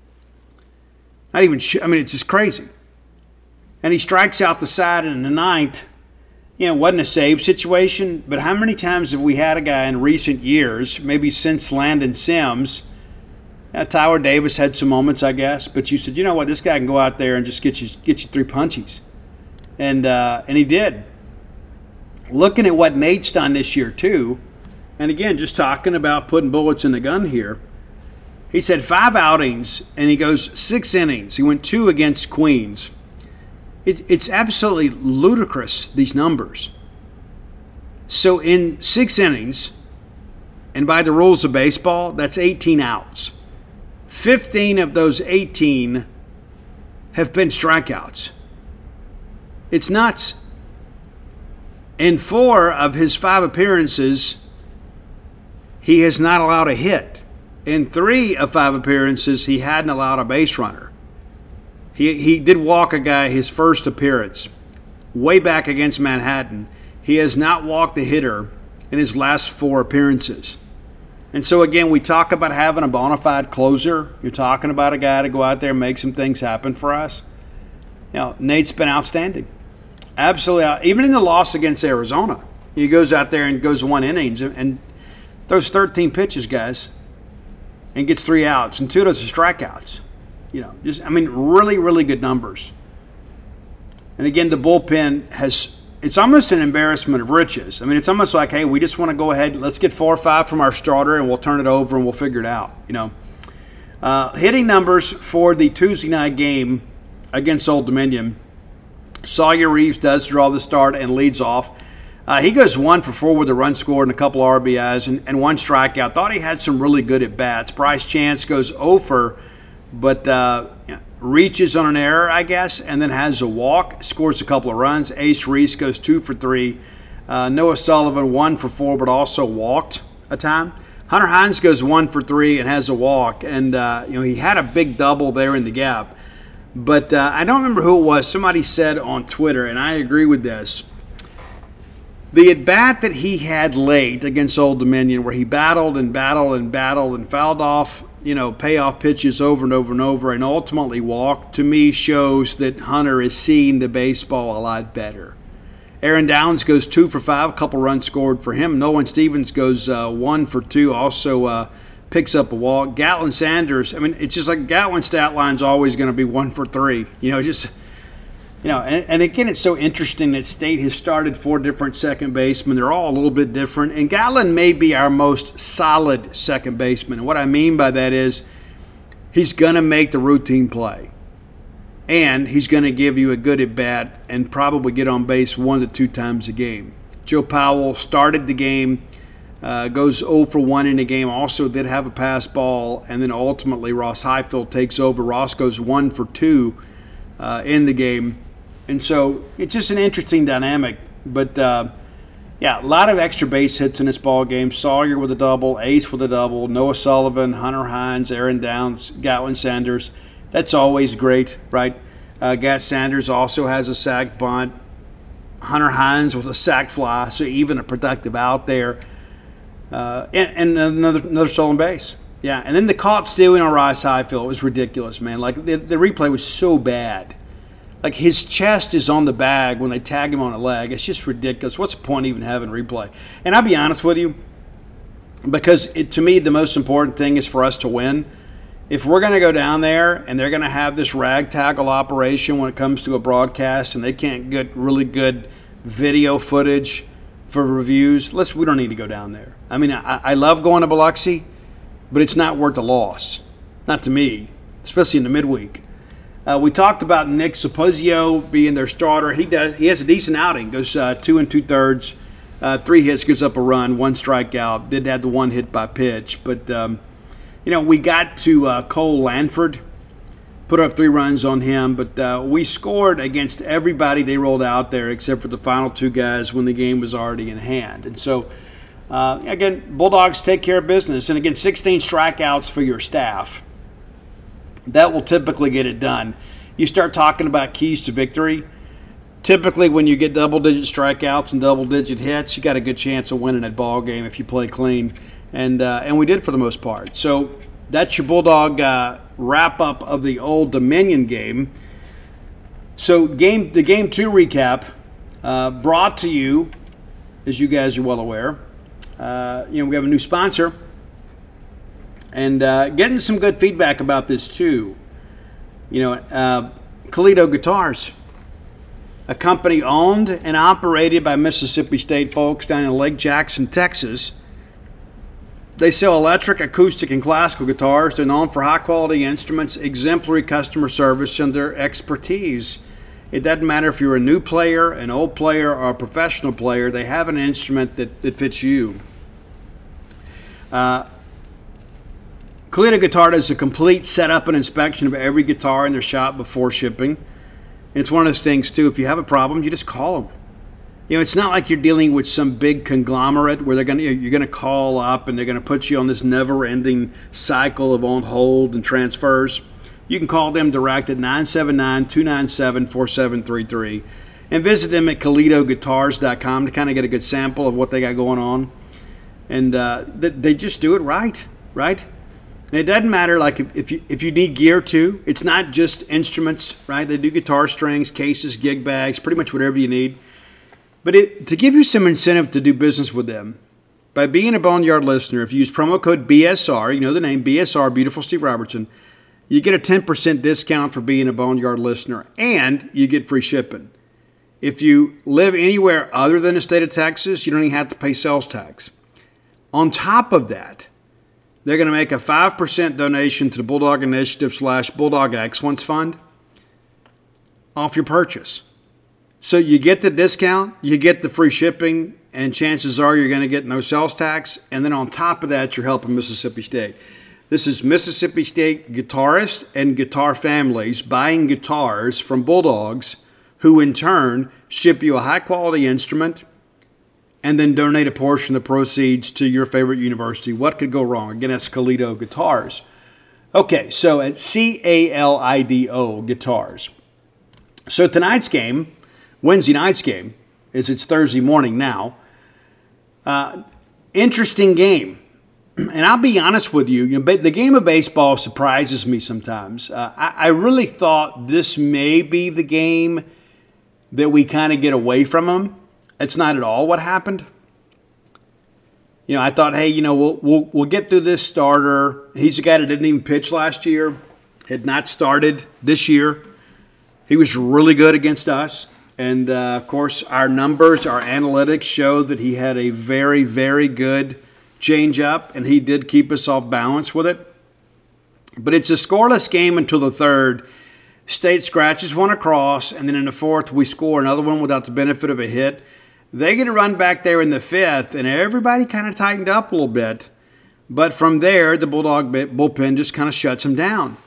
Not even sure. I mean, it's just crazy. And he strikes out the side in the ninth. You know, it wasn't a save situation, but how many times have we had a guy in recent years, maybe since Landon Sims, uh, Tyler Davis had some moments, I guess, but you said, you know what, this guy can go out there and just get you get you three punchies. And uh, and he did. Looking at what Nate's done this year, too, and again, just talking about putting bullets in the gun here, he said five outings, and he goes six innings. He went two against Queens. It, it's absolutely ludicrous, these numbers. So in six innings, and by the rules of baseball, that's eighteen outs. fifteen of those eighteen have been strikeouts. It's nuts. In four of his five appearances, he has not allowed a hit. In three of five appearances, he hadn't allowed a base runner. He he did walk a guy his first appearance, way back against Manhattan. He has not walked a hitter in his last four appearances. And so, again, we talk about having a bona fide closer. You're talking about a guy to go out there and make some things happen for us. You know, Nate's been outstanding. Absolutely. Out. Even in the loss against Arizona, he goes out there and goes one innings and, and throws thirteen pitches, guys, and gets three outs. And two of those are strikeouts. You know, just, I mean, really, really good numbers. And again, the bullpen has, it's almost an embarrassment of riches. I mean, it's almost like, hey, we just want to go ahead, let's get four or five from our starter and we'll turn it over and we'll figure it out, you know. Uh, hitting numbers for the Tuesday night game against Old Dominion. Sawyer Reeves does draw the start and leads off. Uh, he goes one for four with a run scored and a couple of R B Is and, and one strikeout. Thought he had some really good at-bats. Bryce Chance goes oh for, but uh, reaches on an error, I guess, and then has a walk, scores a couple of runs. Ace Reese goes two for three. Uh, Noah Sullivan one for four, but also walked a time. Hunter Hines goes one for three and has a walk, and uh, you know he had a big double there in the gap. But uh, I don't remember who it was. Somebody said on Twitter, and I agree with this. The at-bat that he had late against Old Dominion, where he battled and battled and battled and fouled off, you know, payoff pitches over and over and over and ultimately walked, to me shows that Hunter is seeing the baseball a lot better. Aaron Downs goes two for five, a couple runs scored for him. Nolan Stevens goes uh, one for two, also uh, picks up a walk. Gatlin Sanders, I mean, it's just like Gatlin's stat line's always going to be one for three. You know, just, you know, and, and again, it's so interesting that State has started four different second basemen. They're all a little bit different. And Gatlin may be our most solid second baseman. And what I mean by that is he's going to make the routine play. And he's going to give you a good at-bat and probably get on base one to two times a game. Joe Powell started the game, uh, goes oh for one in the game, also did have a pass ball, and then ultimately Ross Highfield takes over. Ross goes one for two uh, in the game. And so it's just an interesting dynamic. But, uh, Yeah, a lot of extra base hits in this ball game. Sawyer with a double, Ace with a double, Noah Sullivan, Hunter Hines, Aaron Downs, Gatlin Sanders. That's always great, right? Uh, Gat Sanders also has a sack bunt. Hunter Hines with a sack fly, so even a productive out there. Uh, and, and another another stolen base. Yeah, and then the caught stealing on Rice Highfield was ridiculous, man. Like, the, the replay was so bad. Like, his chest is on the bag when they tag him on a leg. It's just ridiculous. What's the point of even having replay? And I'll be honest with you, because it, to me, the most important thing is for us to win. If we're going to go down there and they're going to have this rag tackle operation when it comes to a broadcast and they can't get really good video footage for reviews, let's we don't need to go down there. I mean, I, I love going to Biloxi, but it's not worth the loss. Not to me, especially in the midweek. Uh, we talked about Nick Supposio being their starter. He does. He has a decent outing. Goes uh, two and two thirds, uh, three hits, gives up a run, one strikeout. Did have the one hit by pitch, but um, you know we got to uh, Cole Lanford, put up three runs on him, but uh, we scored against everybody they rolled out there except for the final two guys when the game was already in hand. And so uh, again, Bulldogs take care of business, and again, sixteen strikeouts for your staff. That will typically get it done. You start talking about keys to victory. Typically, when you get double-digit strikeouts and double-digit hits, you got a good chance of winning that ball game if you play clean, and uh, and we did for the most part. So that's your Bulldog uh, wrap-up of the Old Dominion game. So game the game two recap uh, brought to you, as you guys are well aware. Uh, you know we have a new sponsor. And uh, getting some good feedback about this, too. You know, uh, Colito Guitars, a company owned and operated by Mississippi State folks down in Lake Jackson, Texas. They sell electric, acoustic, and classical guitars. They're known for high-quality instruments, exemplary customer service, and their expertise. It doesn't matter if you're a new player, an old player, or a professional player. They have an instrument that, that fits you. Uh, Colito Guitar does a complete setup and inspection of every guitar in their shop before shipping. And it's one of those things, too, if you have a problem, you just call them. You know, it's not like you're dealing with some big conglomerate where they're going to, you're going to call up and they're going to put you on this never-ending cycle of on hold and transfers. You can call them direct at nine seven nine, two nine seven, four seven three three and visit them at colito guitars dot com to kind of get a good sample of what they got going on. And uh, they just do it right, right? And it doesn't matter, like, if, if you if you need gear, too. It's not just instruments, right? They do guitar strings, cases, gig bags, pretty much whatever you need. But it, to give you some incentive to do business with them, by being a Boneyard listener, if you use promo code B S R, you know the name, B S R, Beautiful Steve Robertson, you get a ten percent discount for being a Boneyard listener, and you get free shipping. If you live anywhere other than the state of Texas, you don't even have to pay sales tax. On top of that, they're going to make a five percent donation to the Bulldog Initiative slash Bulldog Excellence Fund off your purchase. So you get the discount, you get the free shipping, and chances are you're going to get no sales tax. And then on top of that, you're helping Mississippi State. This is Mississippi State guitarists and guitar families buying guitars from Bulldogs who in turn ship you a high-quality instrument and then donate a portion of the proceeds to your favorite university. What could go wrong? Again, that's Colito Guitars. Okay, so at C A L I D O Guitars. So tonight's game, Wednesday night's game, is it's Thursday morning now. Uh, interesting game. And I'll be honest with you, you know, the game of baseball surprises me sometimes. Uh, I, I really thought this may be the game that we kind of get away from them. It's not at all what happened. You know, I thought, hey, you know, we'll we'll we'll get through this starter. He's a guy that didn't even pitch last year, had not started this year. He was really good against us. And, uh, of course, our numbers, our analytics show that he had a very, very good change-up, and he did keep us off balance with it. But it's a scoreless game until the third. State scratches one across, and then in the fourth we score another one without the benefit of a hit. They get a run back there in the fifth, and everybody kind of tightened up a little bit. But from there, the Bulldog bullpen just kind of shuts them down.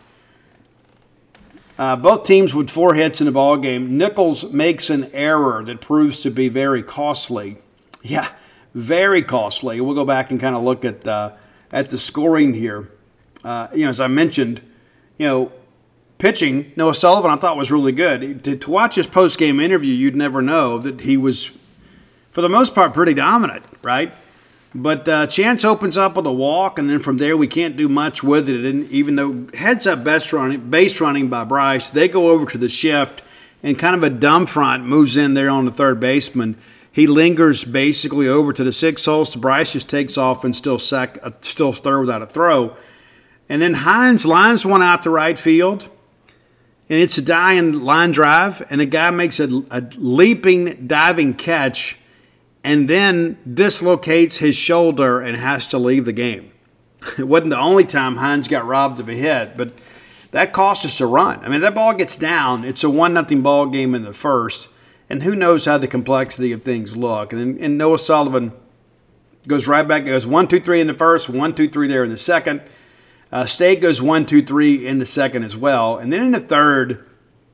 Uh, both teams with four hits in the ball game. Nichols makes an error that proves to be very costly. Yeah, very costly. We'll go back and kind of look at uh, at the scoring here. Uh, you know, as I mentioned, you know, pitching, Noah Sullivan I thought was really good. To, to watch his post-game interview, you'd never know that he was, for the most part, pretty dominant, right? But uh, Chance opens up with a walk, and then from there we can't do much with it. And even though heads-up base running, base running by Bryce, they go over to the shift, and kind of a dumb front moves in there on the third baseman. He lingers basically over to the six holes. To Bryce just takes off and still sec, uh, still third without a throw. And then Hines lines one out to right field, and it's a dying line drive, and a guy makes a, a leaping, diving catch, and then dislocates his shoulder and has to leave the game. It wasn't the only time Hines got robbed of a hit, but that cost us a run. I mean, that ball gets down. It's a one nothing ball game in the first, and who knows how the complexity of things look. And, and Noah Sullivan goes right back. It goes one, two, three in the first, one, two, three there in the second. Uh, State goes one, two, three in the second as well. And then in the third,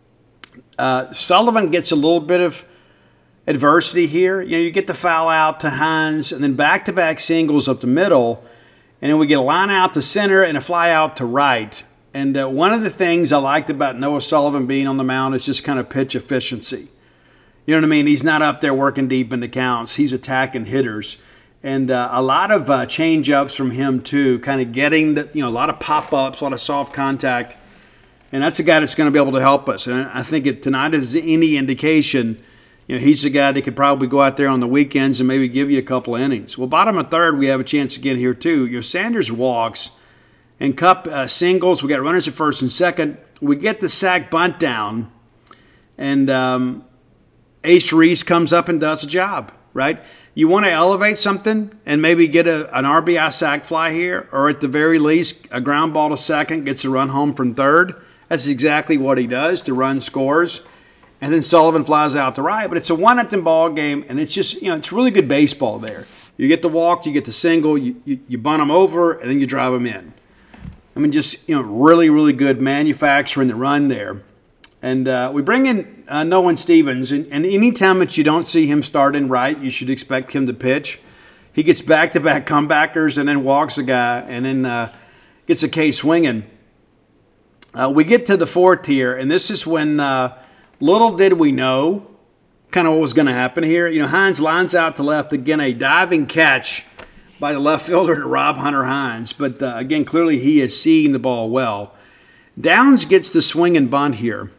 uh, Sullivan gets a little bit of adversity here. You know, you get the foul out to Hines, and then back-to-back singles up the middle, and then we get a line out to center and a fly out to right. And uh, one of the things I liked about Noah Sullivan being on the mound is just kind of pitch efficiency. You know what I mean? He's not up there working deep in the counts. He's attacking hitters. And uh, a lot of uh, change-ups from him, too, kind of getting, the, you know, a lot of pop-ups, a lot of soft contact. And that's a guy that's going to be able to help us. And I think if tonight is any indication, you know, he's a guy that could probably go out there on the weekends and maybe give you a couple of innings. Well, bottom of third, we have a chance again here, too. You know, Sanders walks. And Cup uh, singles, we got runners at first and second. We get the sack bunt down, and um, Ace Reese comes up and does a job, right? You want to elevate something and maybe get a, an R B I sack fly here, or at the very least, a ground ball to second, gets a run home from third. That's exactly what he does. The run scores. And then Sullivan flies out to right. But it's a one-nothing ball game, and it's just, you know, it's really good baseball there. You get the walk, you get the single, you, you, you bunt them over, and then you drive them in. I mean, just, you know, really, really good manufacturing the run there. And uh, we bring in uh, Nolan Stevens, and, and anytime that you don't see him starting right, you should expect him to pitch. He gets back-to-back comebackers and then walks a guy and then uh, gets a K swinging. Uh, we get to the fourth here, and this is when uh, little did we know kind of what was going to happen here. You know, Hines lines out to left, again, a diving catch by the left fielder to Rob Hunter Hines. But, uh, again, clearly he is seeing the ball well. Downs gets the swing and bunt here.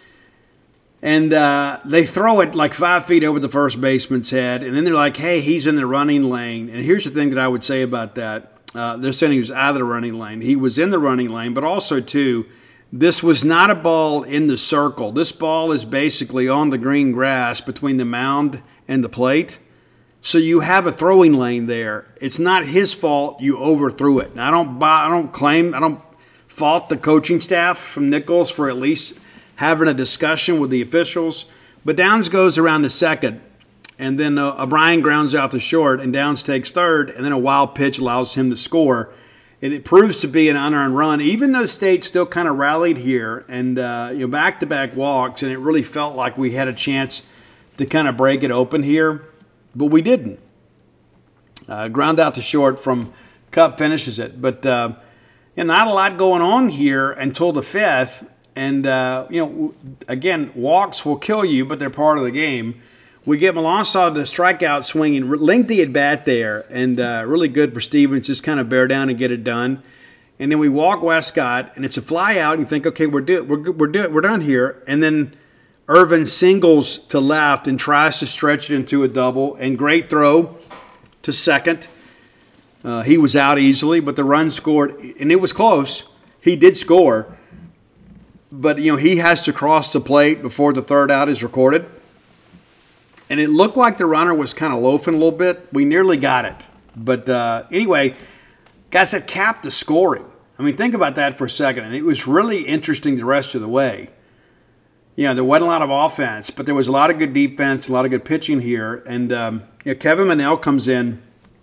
And uh, they throw it like five feet over the first baseman's head. And then they're like, hey, he's in the running lane. And here's the thing that I would say about that. Uh, they're saying he was out of the running lane. He was in the running lane, but also, too, this was not a ball in the circle. This ball is basically on the green grass between the mound and the plate. So you have a throwing lane there. It's not his fault you overthrew it. Now, I don't buy, I don't claim, I don't fault the coaching staff from Nichols for at least having a discussion with the officials. But Downs goes around the second, and then uh, O'Brien grounds out to short, and Downs takes third, and then a wild pitch allows him to score. And it proves to be an unearned run, even though State still kind of rallied here and uh, you know, back-to-back walks, and it really felt like we had a chance to kind of break it open here. But we didn't. Uh, ground out to short from Cup finishes it. But uh, you know, not a lot going on here until the fifth. And, uh, you know, again, walks will kill you, but they're part of the game. We get Melanson to strikeout swinging, lengthy at bat there, and uh, really good for Stevens, just kind of bear down and get it done. And then we walk Westcott, and it's a fly out, and you think, okay, we're do- we're we're do- we're done here. And then Irvin singles to left and tries to stretch it into a double, and great throw to second. Uh, he was out easily, but the run scored, and it was close. He did score, but you know he has to cross the plate before the third out is recorded. And it looked like the runner was kind of loafing a little bit. We nearly got it. But uh, anyway, guys, that capped the scoring. I mean, think about that for a second. And it was really interesting the rest of the way. You know, there wasn't a lot of offense, but there was a lot of good defense, a lot of good pitching here. And um, you know, Kevin Manell comes in,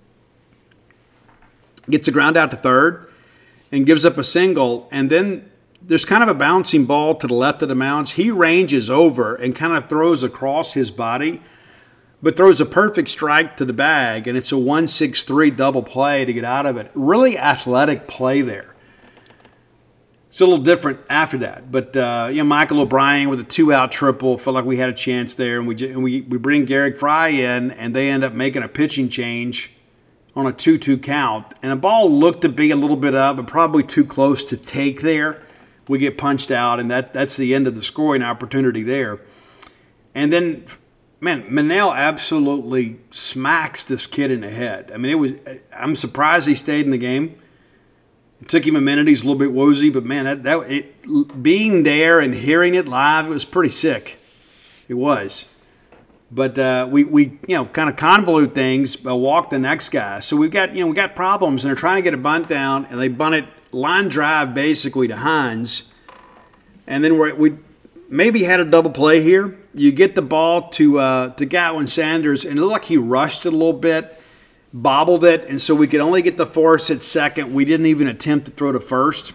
gets a ground out to third, and gives up a single. And then there's kind of a bouncing ball to the left of the mound. He ranges over and kind of throws across his body. but throws a perfect strike to the bag, and it's a one six three double play to get out of it. Really athletic play there. It's a little different after that. But, uh, you know, Michael O'Brien with a two-out triple, felt like we had a chance there, and we and we, we bring Garrick Fry in, and they end up making a pitching change on a two two count. And the ball looked to be a little bit up, but probably too close to take there. We get punched out, and that that's the end of the scoring opportunity there. And then, man, Manel absolutely smacks this kid in the head. I mean, it was. I'm surprised he stayed in the game. It took him a minute. He's a little bit woozy, but man, that that it, being there and hearing it live, it was pretty sick. It was. But uh, we we you know kind of convolute things, but walk the next guy. So we've got you know we got problems, and they're trying to get a bunt down, and they bunt it line drive basically to Hines, and then we're, we maybe had a double play here. You get the ball to uh, to Gatwin Sanders, and it looked like he rushed it a little bit, bobbled it, and so we could only get the force at second. We didn't even attempt to throw to first,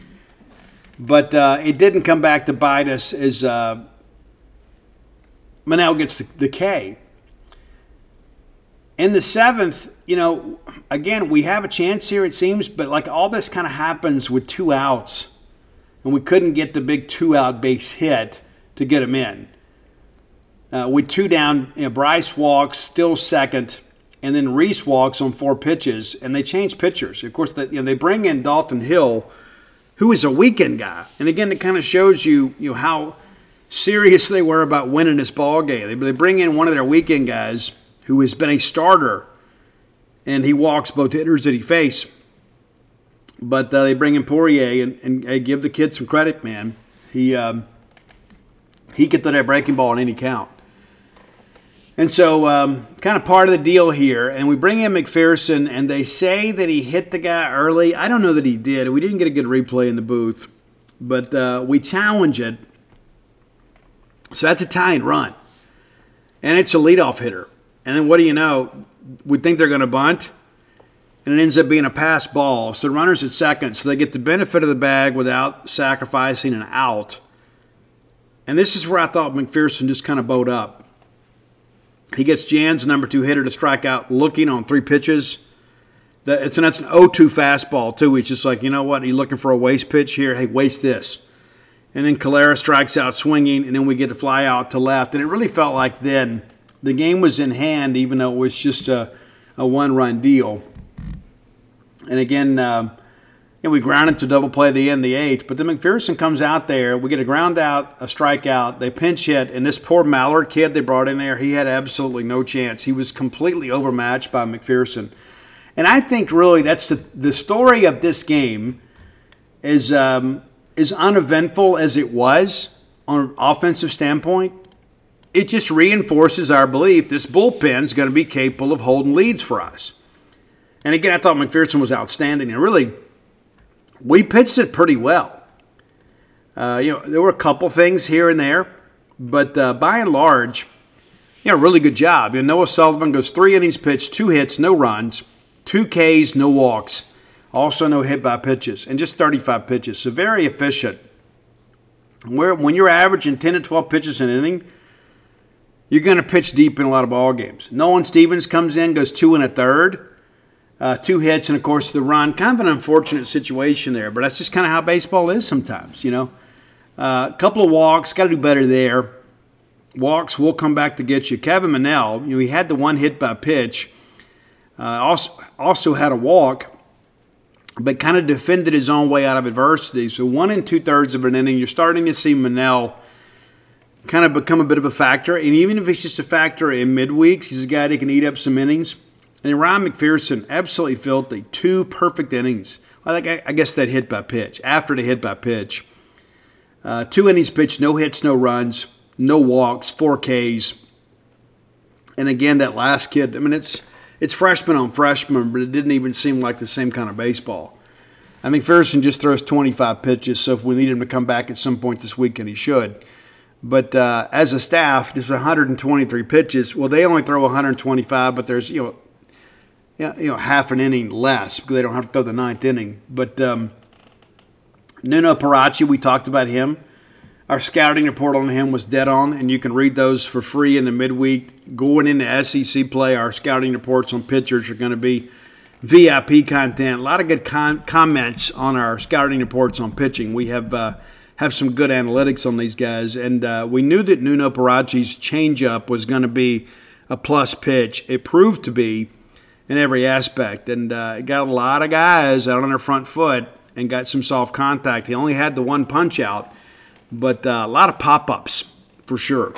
but uh, it didn't come back to bite us as uh, Manel gets the, the K. In the seventh, you know, again, we have a chance here, it seems, but like all this kind of happens with two outs, and we couldn't get the big two-out base hit to get him in. Uh, with two down, you know, Bryce walks, still second, and then Reese walks on four pitches, and they change pitchers. Of course, they, you know, they bring in Dalton Hill, who is a weekend guy. And again, it kind of shows you, you know, how serious they were about winning this ball game. They, they bring in one of their weekend guys who has been a starter, and he walks both hitters that he face. But uh, they bring in Poirier, and, and uh, give the kid some credit, man. He um, he could throw that breaking ball on any count. And so um, kind of part of the deal here, and we bring in McPherson, and they say that he hit the guy early. I don't know that he did. We didn't get a good replay in the booth, but uh, we challenge it. So that's a tying run, and it's a leadoff hitter. And then what do you know? We think they're going to bunt, and it ends up being a pass ball. So the runner's at second, so they get the benefit of the bag without sacrificing an out. And this is where I thought McPherson just kind of bowed up. He gets Jan's number two hitter to strike out looking on three pitches. It's an, it's an oh two fastball, too. He's just like, you know what? He's looking for a waste pitch here. Hey, waste this. And then Calera strikes out swinging, and then we get to fly out to left. And it really felt like then the game was in hand, even though it was just a, a one-run deal. And again, um, you know, we grounded to double play at the end of the eighth. But then McPherson comes out there. We get a ground out, a strikeout. They pinch hit. And this poor Mallard kid they brought in there, he had absolutely no chance. He was completely overmatched by McPherson. And I think really that's the, the story of this game is um, as uneventful as it was on an offensive standpoint. It just reinforces our belief this bullpen is going to be capable of holding leads for us. And again, I thought McPherson was outstanding. And really, we pitched it pretty well. Uh, you know, there were a couple things here and there, but uh, by and large, you know, really good job. You know, Noah Sullivan goes three innings pitched, two hits, no runs, two Ks, no walks, also no hit by pitches, and just thirty-five pitches. So very efficient. Where when you're averaging ten to twelve pitches an inning, you're going to pitch deep in a lot of ball games. Nolan Stevens comes in, goes two and a third. Uh, two hits, and, of course, the run. Kind of an unfortunate situation there, but that's just kind of how baseball is sometimes, you know. A uh, couple of walks, got to do better there. Walks will come back to get you. Kevin Manel, you know, he had the one hit by pitch. Uh, also, also had a walk, but kind of defended his own way out of adversity. So one and two-thirds of an inning, you're starting to see Manel kind of become a bit of a factor. And even if he's just a factor in midweeks, he's a guy that can eat up some innings. And then Ryan McPherson, absolutely filthy. Two perfect innings. I think I guess that hit by pitch. After the hit by pitch. Uh, two innings pitched, no hits, no runs, no walks, four Ks. And again, that last kid, I mean, it's it's freshman on freshman, but it didn't even seem like the same kind of baseball. I mean, McPherson just throws twenty-five pitches, so if we need him to come back at some point this weekend, he should. But uh, as a staff, there's one hundred twenty-three pitches. Well, they only throw one hundred twenty-five, but there's, you know, you know, half an inning less because they don't have to throw the ninth inning. But um, Nuno Parachi, we talked about him. Our scouting report on him was dead on, and you can read those for free in the midweek. Going into S E C play, our scouting reports on pitchers are going to be V I P content. A lot of good con- comments on our scouting reports on pitching. We have uh, have some good analytics on these guys, and uh, we knew that Nuno Parachi's changeup was going to be a plus pitch. It proved to be in every aspect, and uh, it got a lot of guys out on their front foot and got some soft contact. He only had the one punch out, but uh, a lot of pop-ups for sure.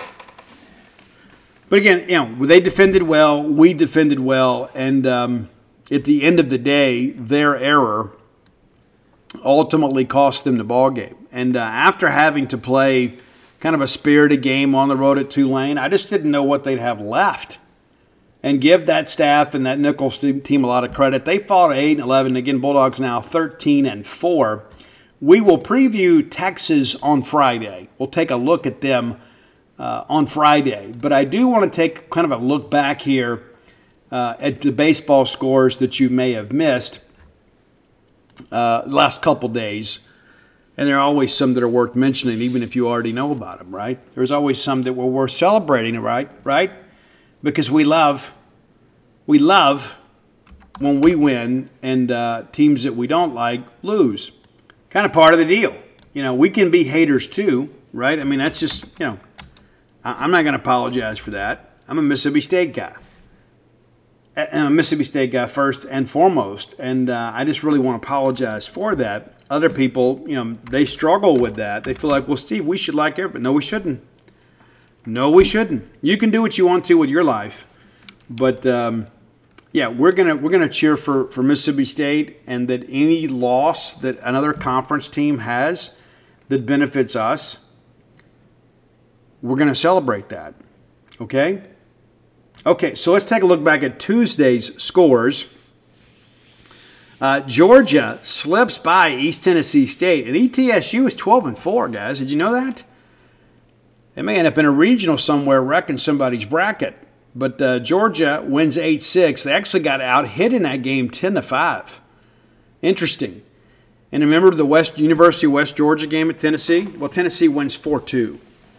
But again, you know, they defended well, we defended well, and um, at the end of the day, their error ultimately cost them the ball game. And uh, after having to play kind of a spirited game on the road at Tulane, I just didn't know what they'd have left. And give that staff and that Nicholls team a lot of credit. They fought at eight and eleven. Again, Bulldogs now thirteen and four. We will preview Texas on Friday. We'll take a look at them uh, on Friday. But I do want to take kind of a look back here uh, at the baseball scores that you may have missed uh, the last couple days. And there are always some that are worth mentioning, even if you already know about them, right? There's always some that were worth celebrating, right? Right? Because we love, we love when we win and uh, teams that we don't like lose. Kind of part of the deal. You know, we can be haters too, right? I mean, that's just, you know, I'm not going to apologize for that. I'm a Mississippi State guy. I'm a Mississippi State guy first and foremost, and uh, I just really want to apologize for that. Other people, you know, they struggle with that. They feel like, well, Steve, we should like everybody. No, we shouldn't. No, we shouldn't. You can do what you want to with your life, but um, yeah, we're gonna we're gonna cheer for, for Mississippi State, and that any loss that another conference team has that benefits us, we're gonna celebrate that. Okay. Okay, so let's take a look back at Tuesday's scores. Uh, Georgia slips by East Tennessee State, and E T S U is twelve and four, guys. Did you know that? They may end up in a regional somewhere wrecking somebody's bracket. But uh, Georgia wins eight six. They actually got out-hit in that game ten to five. Interesting. And remember the West University of West Georgia game at Tennessee? Well, Tennessee wins four two.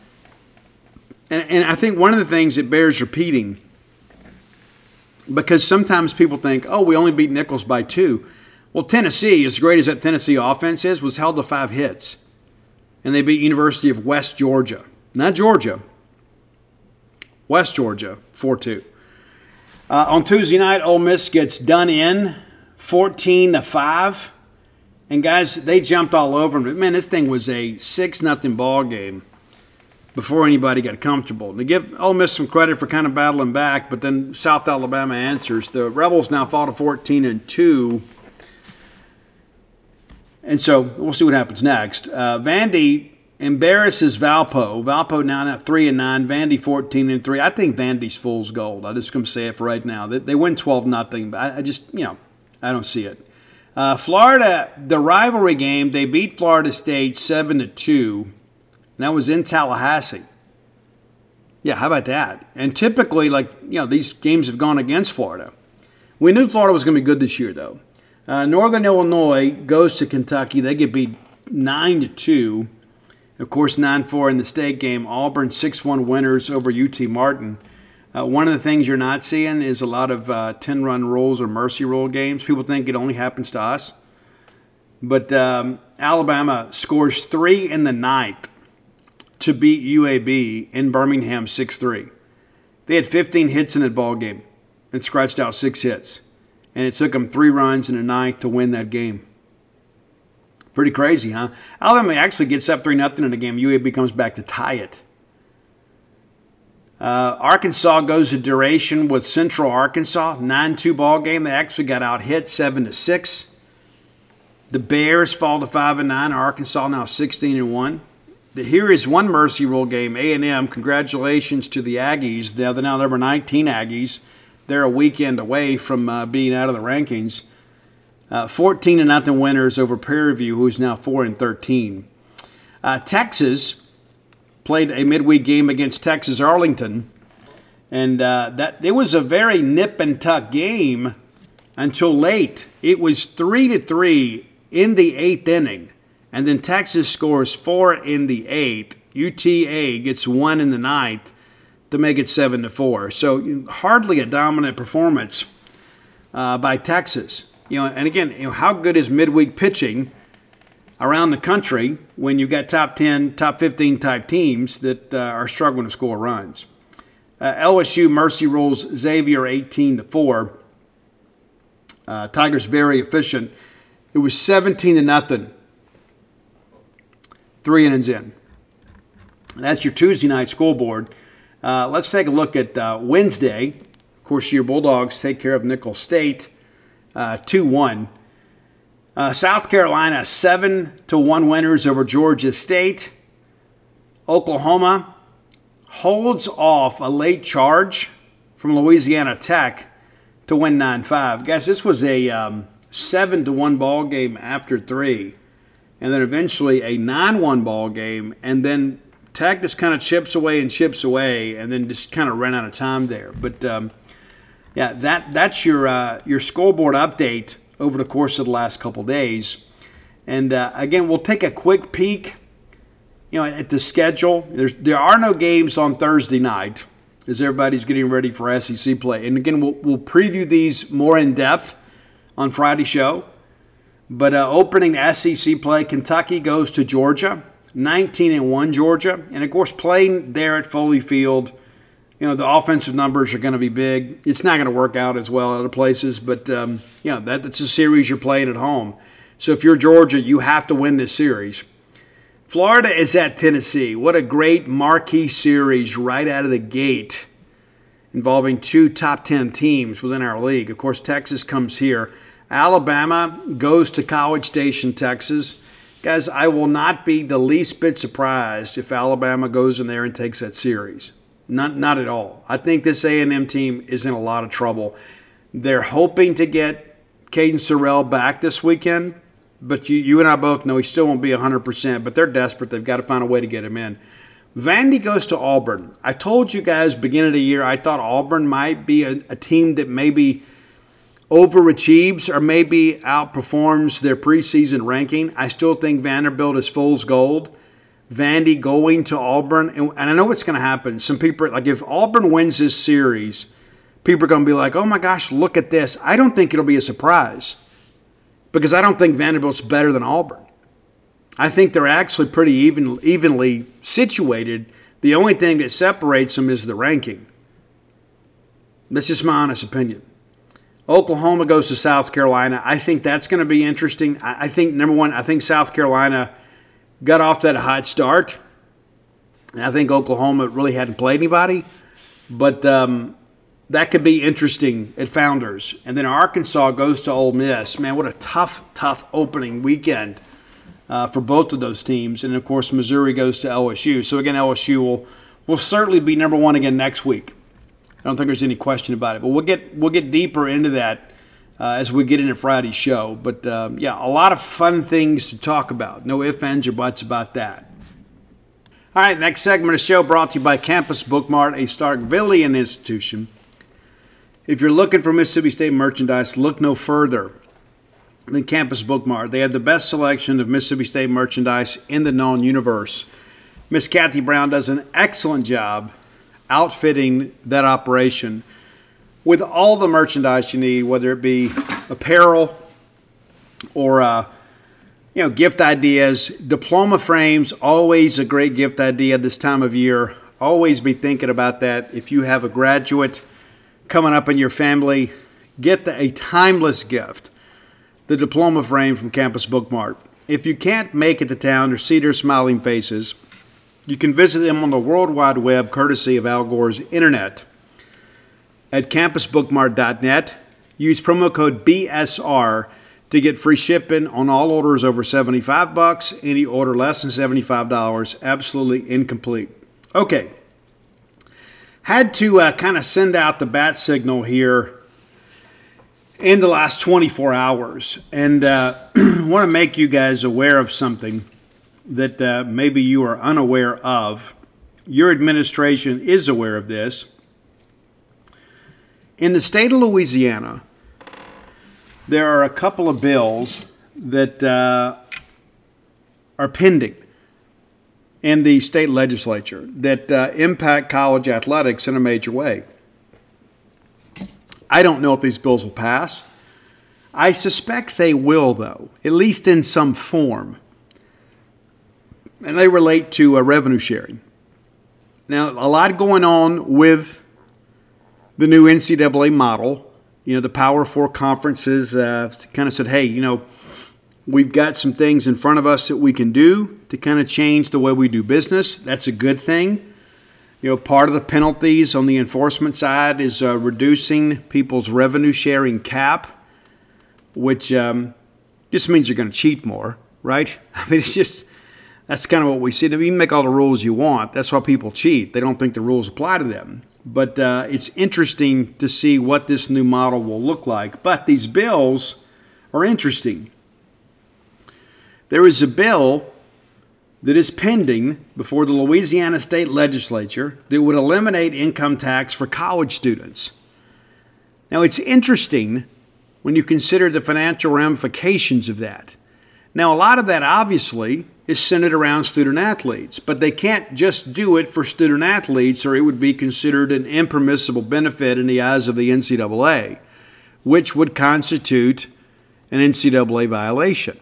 And, and I think one of the things that bears repeating, because sometimes people think, oh, we only beat Nicholls by two. Well, Tennessee, as great as that Tennessee offense is, was held to five hits. And they beat University of West Georgia. Not Georgia. West Georgia, four two. Uh, on Tuesday night, Ole Miss gets done in fourteen to five. And, guys, they jumped all over them. Man, this thing was a six nothing ball game before anybody got comfortable. And to give Ole Miss some credit for kind of battling back, but then South Alabama answers. The Rebels now fall to fourteen and two. And so we'll see what happens next. Uh, Vandy embarrasses Valpo. Valpo now at three and nine. Vandy fourteen and three. I think Vandy's fool's gold. I'm just going to say it for right now. They, they win twelve nothing, but I, I just, you know, I don't see it. Uh, Florida, the rivalry game, they beat Florida State seven to two. And that was in Tallahassee. Yeah, how about that? And typically, like, you know, these games have gone against Florida. We knew Florida was going to be good this year, though. Uh, Northern Illinois goes to Kentucky. They get beat nine to two. Of course, nine four in the state game. Auburn six one winners over U T Martin. Uh, one of the things you're not seeing is a lot of uh, ten-run rules or mercy rule games. People think it only happens to us. But um, Alabama scores three in the ninth to beat U A B in Birmingham six three. They had fifteen hits in that ball game and scratched out six hits. And it took them three runs in the ninth to win that game. Pretty crazy, huh? Alabama actually gets up three nothing in the game. U A B comes back to tie it. Uh, Arkansas goes to duration with Central Arkansas. nine two ball game. They actually got out hit seven to six. The Bears fall to five and nine. Arkansas now sixteen and one. Here is one mercy rule game. A and M, congratulations to the Aggies. Now they're now number nineteen Aggies. They're a weekend away from uh, being out of the rankings. Uh, fourteen to nothing winners over Prairie View, who's now four and thirteen. Uh, Texas played a midweek game against Texas Arlington, and uh, that it was a very nip and tuck game until late. It was three to three in the eighth inning, And then Texas scores four in the eighth. U T A gets one in the ninth to make it seven to four. So hardly a dominant performance uh, by Texas. You know, and again, you know, how good is midweek pitching around the country when you've got top ten, top fifteen type teams that uh, are struggling to score runs? Uh, L S U mercy rules Xavier eighteen to four. Uh, Tigers very efficient. It was seventeen to nothing. Three innings in. That's your Tuesday night scoreboard. Uh, let's take a look at uh, Wednesday. Of course, your Bulldogs take care of Nicholls State uh, two one. Uh, South Carolina seven to one winners over Georgia State. Oklahoma holds off a late charge from Louisiana Tech to win nine five. Guys, this was a um, seven to one ball game after three, and then eventually a nine one ball game, and then Tech just kind of chips away and chips away, and then just kind of ran out of time there. But um, yeah, that that's your uh, your scoreboard update over the course of the last couple days. And uh, again, we'll take a quick peek, you know, at the schedule. There's, there are no games on Thursday night as everybody's getting ready for S E C play. And again, we'll, we'll preview these more in depth on Friday's show. But uh, opening S E C play, Kentucky goes to Georgia, nineteen and one Georgia. And of course, playing there at Foley Field, you know, the offensive numbers are going to be big. It's not going to work out as well at other places, but, um, you know, that, that's a series you're playing at home. So if you're Georgia, you have to win this series. Florida is at Tennessee. What a great marquee series right out of the gate involving two top ten teams within our league. Of course, Texas comes here. Alabama goes to College Station, Texas. Guys, I will not be the least bit surprised if Alabama goes in there and takes that series. Not not at all. I think this A and M team is in a lot of trouble. They're hoping to get Caden Sorrell back this weekend, but you, you and I both know he still won't be one hundred percent, but they're desperate. They've got to find a way to get him in. Vandy goes to Auburn. I told you guys beginning of the year I thought Auburn might be a, a team that maybe overachieves or maybe outperforms their preseason ranking. I still think Vanderbilt is fool's gold. Vandy going to Auburn, and, and I know what's going to happen. Some people, like if Auburn wins this series, people are going to be like, oh my gosh, look at this. I don't think it'll be a surprise because I don't think Vanderbilt's better than Auburn. I think they're actually pretty even, evenly situated. The only thing that separates them is the ranking. That's just my honest opinion. Oklahoma goes to South Carolina. I think that's going to be interesting. I, I think, number one, I think South Carolina got off to that hot start. And I think Oklahoma really hadn't played anybody. But um, that could be interesting at Founders. And then Arkansas goes to Ole Miss. Man, what a tough, tough opening weekend uh, for both of those teams. And, of course, Missouri goes to L S U. So, again, L S U will, will certainly be number one again next week. I don't think there's any question about it. But we'll get we'll get deeper into that Uh, as we get into Friday's show. But, um, yeah, a lot of fun things to talk about. No ifs, ands, or buts about that. All right, next segment of the show brought to you by Campus Bookmart, a Starkvillian institution. If you're looking for Mississippi State merchandise, look no further than Campus Bookmart. They have the best selection of Mississippi State merchandise in the known universe. Miss Kathy Brown does an excellent job outfitting that operation with all the merchandise you need, whether it be apparel or uh, you know, gift ideas. Diploma frames, always a great gift idea this time of year. Always be thinking about that. If you have a graduate coming up in your family, get the, a timeless gift, the diploma frame from Campus Bookmart. If you can't make it to town or see their smiling faces, you can visit them on the World Wide Web, courtesy of Al Gore's Internet. At campus bookmart dot net, use promo code B S R to get free shipping on all orders over seventy-five bucks. Any order less than seventy-five dollars, absolutely incomplete. Okay. Had to uh, kind of send out the bat signal here in the last twenty-four hours. And uh, want to make you guys aware of something that uh, maybe you are unaware of. Your administration is aware of this. In the state of Louisiana, there are a couple of bills that uh, are pending in the state legislature that uh, impact college athletics in a major way. I don't know if these bills will pass. I suspect they will, though, at least in some form. And they relate to uh, revenue sharing. Now, a lot going on with the new N C double A model. You know, the Power Four conferences uh, kind of said, hey, you know, we've got some things in front of us that we can do to kind of change the way we do business. That's a good thing. You know, part of the penalties on the enforcement side is uh, reducing people's revenue sharing cap, which um, just means you're going to cheat more, right? I mean, it's just, that's kind of what we see. You can make all the rules you want. That's why people cheat. They don't think the rules apply to them. But uh, it's interesting to see what this new model will look like. But these bills are interesting. There is a bill that is pending before the Louisiana State Legislature that would eliminate income tax for college students. Now, it's interesting when you consider the financial ramifications of that. Now, a lot of that obviously is centered around student athletes, but they can't just do it for student athletes or it would be considered an impermissible benefit in the eyes of the N C double A, which would constitute an N C double A violation.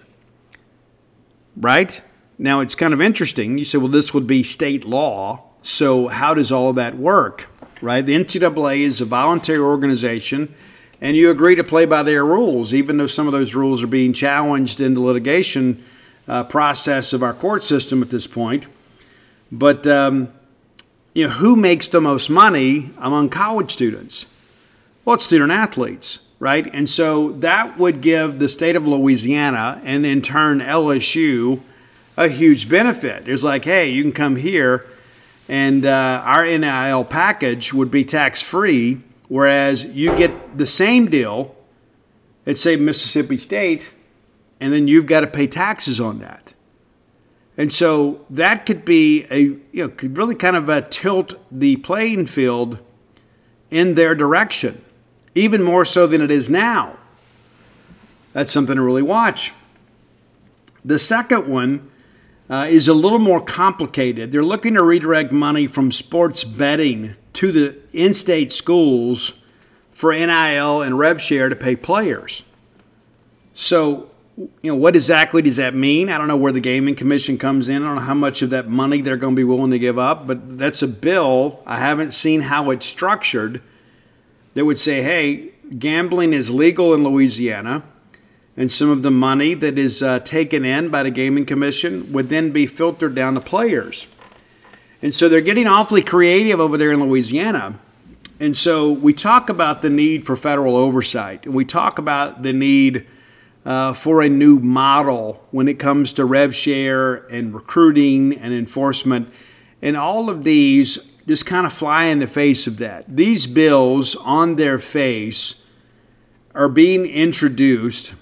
Right? Now, it's kind of interesting. You say, well, this would be state law, so how does all of that work? Right? The N C double A is a voluntary organization, and you agree to play by their rules, even though some of those rules are being challenged in the litigation uh, process of our court system at this point. But, um, you know, who makes the most money among college students? Well, it's student athletes. Right? And so that would give the state of Louisiana and in turn L S U a huge benefit. It's like, hey, you can come here and uh, our N I L package would be tax-free, whereas you get the same deal at, say, Mississippi State, and then you've got to pay taxes on that. And so that could be a, you know, could really kind of uh, tilt the playing field in their direction. Even more so than it is now. That's something to really watch. The second one uh, is a little more complicated. They're looking to redirect money from sports betting to the in-state schools for N I L and rev share to pay players. So, you know, what exactly does that mean? I don't know where the Gaming Commission comes in. I don't know how much of that money they're going to be willing to give up, but that's a bill. I haven't seen how it's structured. They would say, hey, gambling is legal in Louisiana, and some of the money that is uh, taken in by the Gaming Commission would then be filtered down to players. And so they're getting awfully creative over there in Louisiana. And so we talk about the need for federal oversight, and we talk about the need uh, for a new model when it comes to rev share and recruiting and enforcement. And all of these just kind of fly in the face of that. These bills on their face are being introduced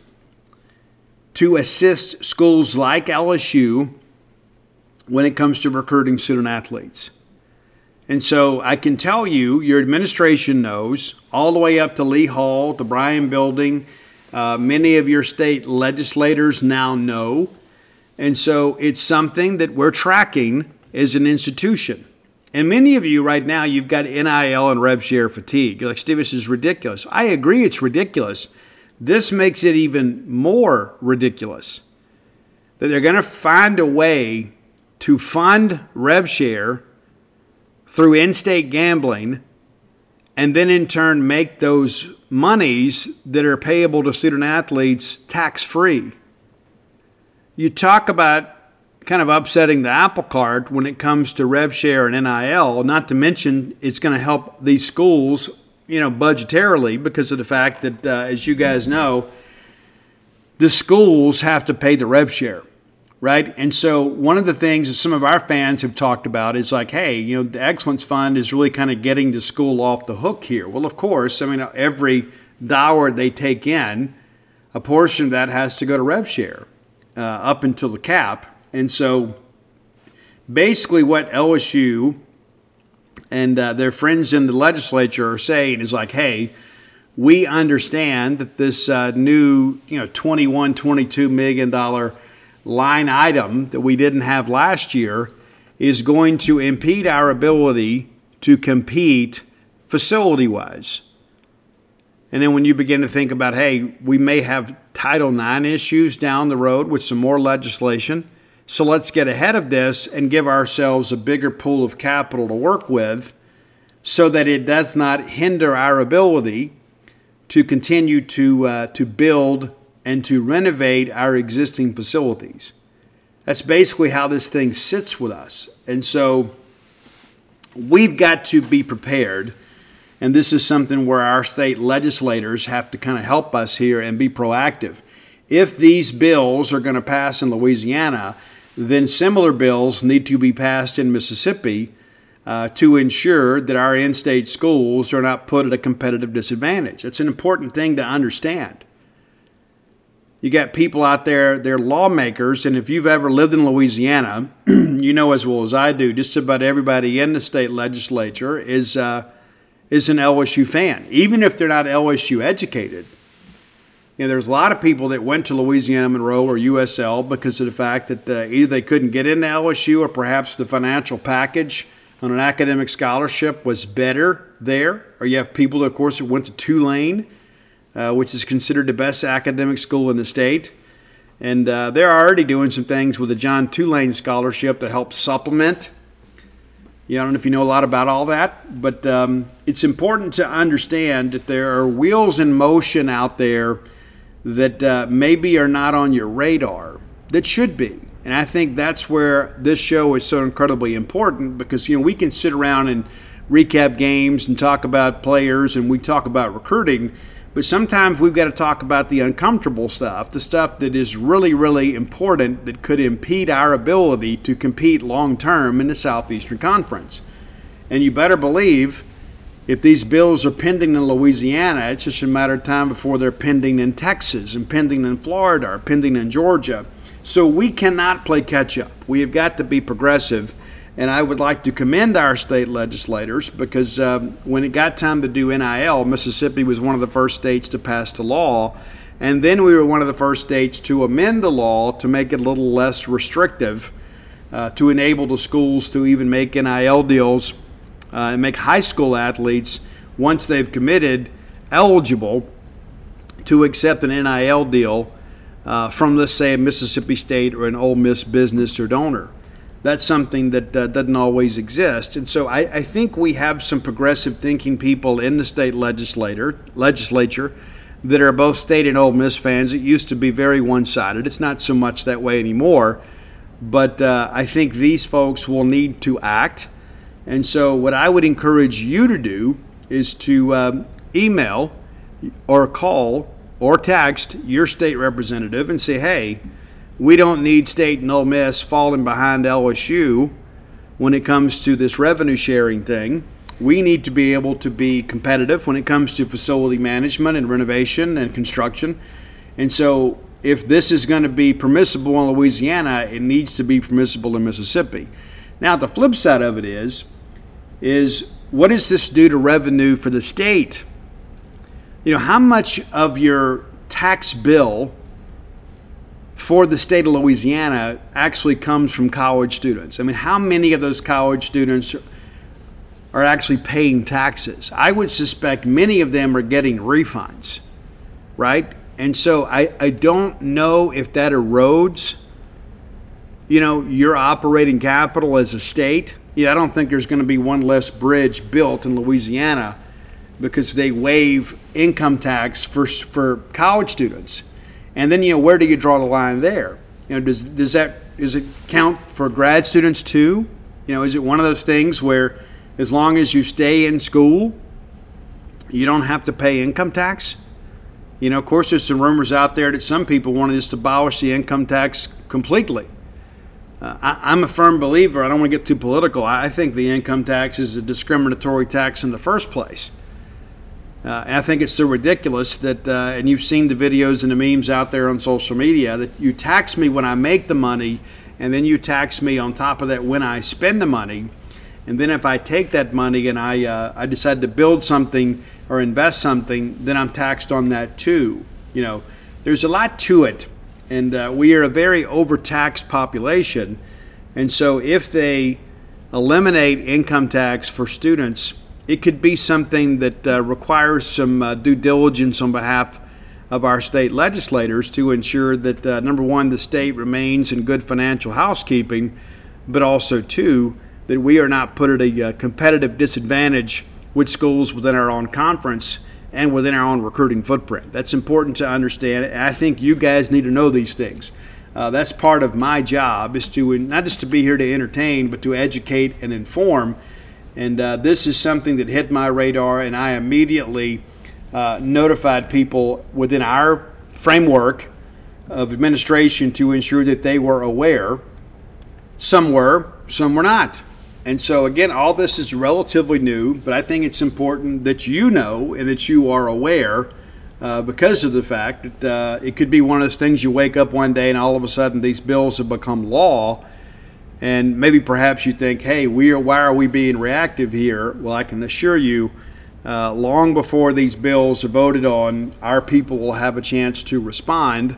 to assist schools like L S U when it comes to recruiting student athletes. And so I can tell you, your administration knows, all the way up to Lee Hall, the Bryan Building, uh, many of your state legislators now know. And so it's something that we're tracking as an institution. And many of you right now, you've got N I L and rev share fatigue. You're like, Steve, this is ridiculous. I agree it's ridiculous. This makes it even more ridiculous that they're going to find a way to fund rev share through in-state gambling and then in turn make those monies that are payable to student athletes tax-free. You talk about kind of upsetting the apple cart when it comes to rev share and N I L, not to mention it's going to help these schools, you know, budgetarily because of the fact that, uh, as you guys know, the schools have to pay the rev share, right? And so one of the things that some of our fans have talked about is like, hey, you know, the Excellence Fund is really kind of getting the school off the hook here. Well, of course, I mean, every dollar they take in, a portion of that has to go to rev share uh, up until the cap. And so basically what L S U and uh, their friends in the legislature are saying is like, hey, we understand that this uh, new, you know, twenty-one, twenty-two million dollars line item that we didn't have last year is going to impede our ability to compete facility-wise. And then when you begin to think about, hey, we may have Title nine issues down the road with some more legislation, so let's get ahead of this and give ourselves a bigger pool of capital to work with so that it does not hinder our ability to continue to uh, to build and to renovate our existing facilities. That's basically how this thing sits with us. And so we've got to be prepared. And this is something where our state legislators have to kind of help us here and be proactive. If these bills are going to pass in Louisiana, then similar bills need to be passed in Mississippi uh, to ensure that our in-state schools are not put at a competitive disadvantage. It's an important thing to understand. You got people out there, they're lawmakers, and if you've ever lived in Louisiana, you know as well as I do, just about everybody in the state legislature is uh, is an L S U fan, even if they're not L S U educated. You know, there's a lot of people that went to Louisiana Monroe or U S L because of the fact that uh, either they couldn't get into L S U or perhaps the financial package on an academic scholarship was better there. Or you have people, of course, that went to Tulane, uh, which is considered the best academic school in the state. And uh, they're already doing some things with the John Tulane Scholarship that help supplement. You know, I don't know if you know a lot about all that, but um, it's important to understand that there are wheels in motion out there that uh, maybe are not on your radar that should be. And I think that's where this show is so incredibly important because, you know, we can sit around and recap games and talk about players and we talk about recruiting, but sometimes we've got to talk about the uncomfortable stuff, the stuff that is really, really important that could impede our ability to compete long-term in the Southeastern Conference. And you better believe if these bills are pending in Louisiana, it's just a matter of time before they're pending in Texas and pending in Florida or pending in Georgia. So we cannot play catch-up. We have got to be progressive. And I would like to commend our state legislators because um, when it got time to do N I L, Mississippi was one of the first states to pass the law. And then we were one of the first states to amend the law to make it a little less restrictive, uh, to enable the schools to even make N I L deals uh, and make high school athletes, once they've committed, eligible to accept an N I L deal uh, from, let's say, a Mississippi State or an Ole Miss business or donor. That's something that uh, doesn't always exist. And so I, I think we have some progressive thinking people in the state legislator, legislature that are both State and Ole Miss fans. It used to be very one-sided. It's not so much that way anymore. But uh, I think these folks will need to act. And so what I would encourage you to do is to um, email or call or text your state representative and say, hey, we don't need State and Ole Miss falling behind L S U when it comes to this revenue sharing thing. We need to be able to be competitive when it comes to facility management and renovation and construction. And so if this is going to be permissible in Louisiana, it needs to be permissible in Mississippi. Now, the flip side of it is, is what does this do to revenue for the state? You know, how much of your tax bill for the state of Louisiana actually comes from college students? I mean, how many of those college students are actually paying taxes? I would suspect many of them are getting refunds, right? And so I, I don't know if that erodes, you know, your operating capital as a state. Yeah, I don't think there's going to be one less bridge built in Louisiana because they waive income tax for for college students. And then, you know, where do you draw the line there? You know, does does that does it count for grad students too? You know, is it one of those things where as long as you stay in school, you don't have to pay income tax? You know, of course, there's some rumors out there that some people want to just abolish the income tax completely. Uh, I, I'm a firm believer. I don't want to get too political. I think the income tax is a discriminatory tax in the first place. Uh, and I think it's so ridiculous that, uh, and you've seen the videos and the memes out there on social media, that you tax me when I make the money, and then you tax me on top of that when I spend the money. And then if I take that money and I uh, I decide to build something or invest something, then I'm taxed on that too. You know, there's a lot to it. And uh, we are a very overtaxed population. And so if they eliminate income tax for students, it could be something that uh, requires some uh, due diligence on behalf of our state legislators to ensure that, uh, number one, the state remains in good financial housekeeping, but also, two, that we are not put at a uh, competitive disadvantage with schools within our own conference and within our own recruiting footprint. That's important to understand. I think you guys need to know these things. Uh, that's part of my job, is to not just to be here to entertain, but to educate and inform. And uh, this is something that hit my radar, and I immediately uh, notified people within our framework of administration to ensure that they were aware. Some were, some were not. And so, again, all this is relatively new, but I think it's important that you know and that you are aware uh, because of the fact that uh, it could be one of those things you wake up one day and all of a sudden these bills have become law. And maybe perhaps you think, hey, we are, why are we being reactive here? Well, I can assure you, uh, long before these bills are voted on, our people will have a chance to respond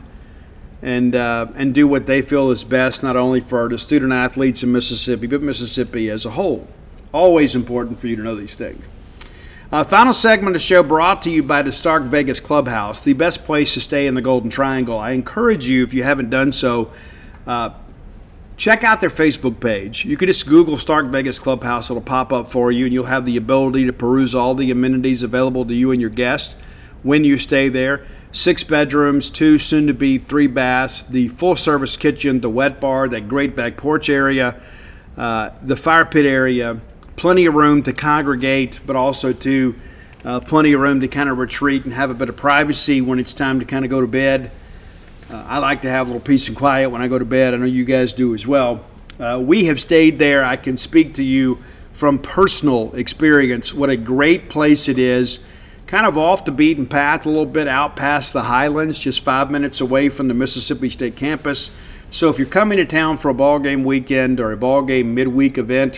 and uh, and do what they feel is best, not only for the student athletes in Mississippi, but Mississippi as a whole. Always important for you to know these things. Uh, final segment of the show brought to you by the Stark Vegas Clubhouse, the best place to stay in the Golden Triangle. I encourage you, if you haven't done so, uh, check out their Facebook page. You can just Google Stark Vegas Clubhouse. It'll pop up for you, and you'll have the ability to peruse all the amenities available to you and your guests when you stay there. Six bedrooms, two, soon-to-be three baths, the full-service kitchen, the wet bar, that great back porch area, uh, the fire pit area, plenty of room to congregate, but also to uh, plenty of room to kind of retreat and have a bit of privacy when it's time to kind of go to bed. Uh, I like to have a little peace and quiet when I go to bed. I know you guys do as well. Uh, we have stayed there. I can speak to you from personal experience what a great place it is. Kind of off the beaten path a little bit, out past the Highlands, just five minutes away from the Mississippi State campus. So if you're coming to town for a ball game weekend or a ball game midweek event,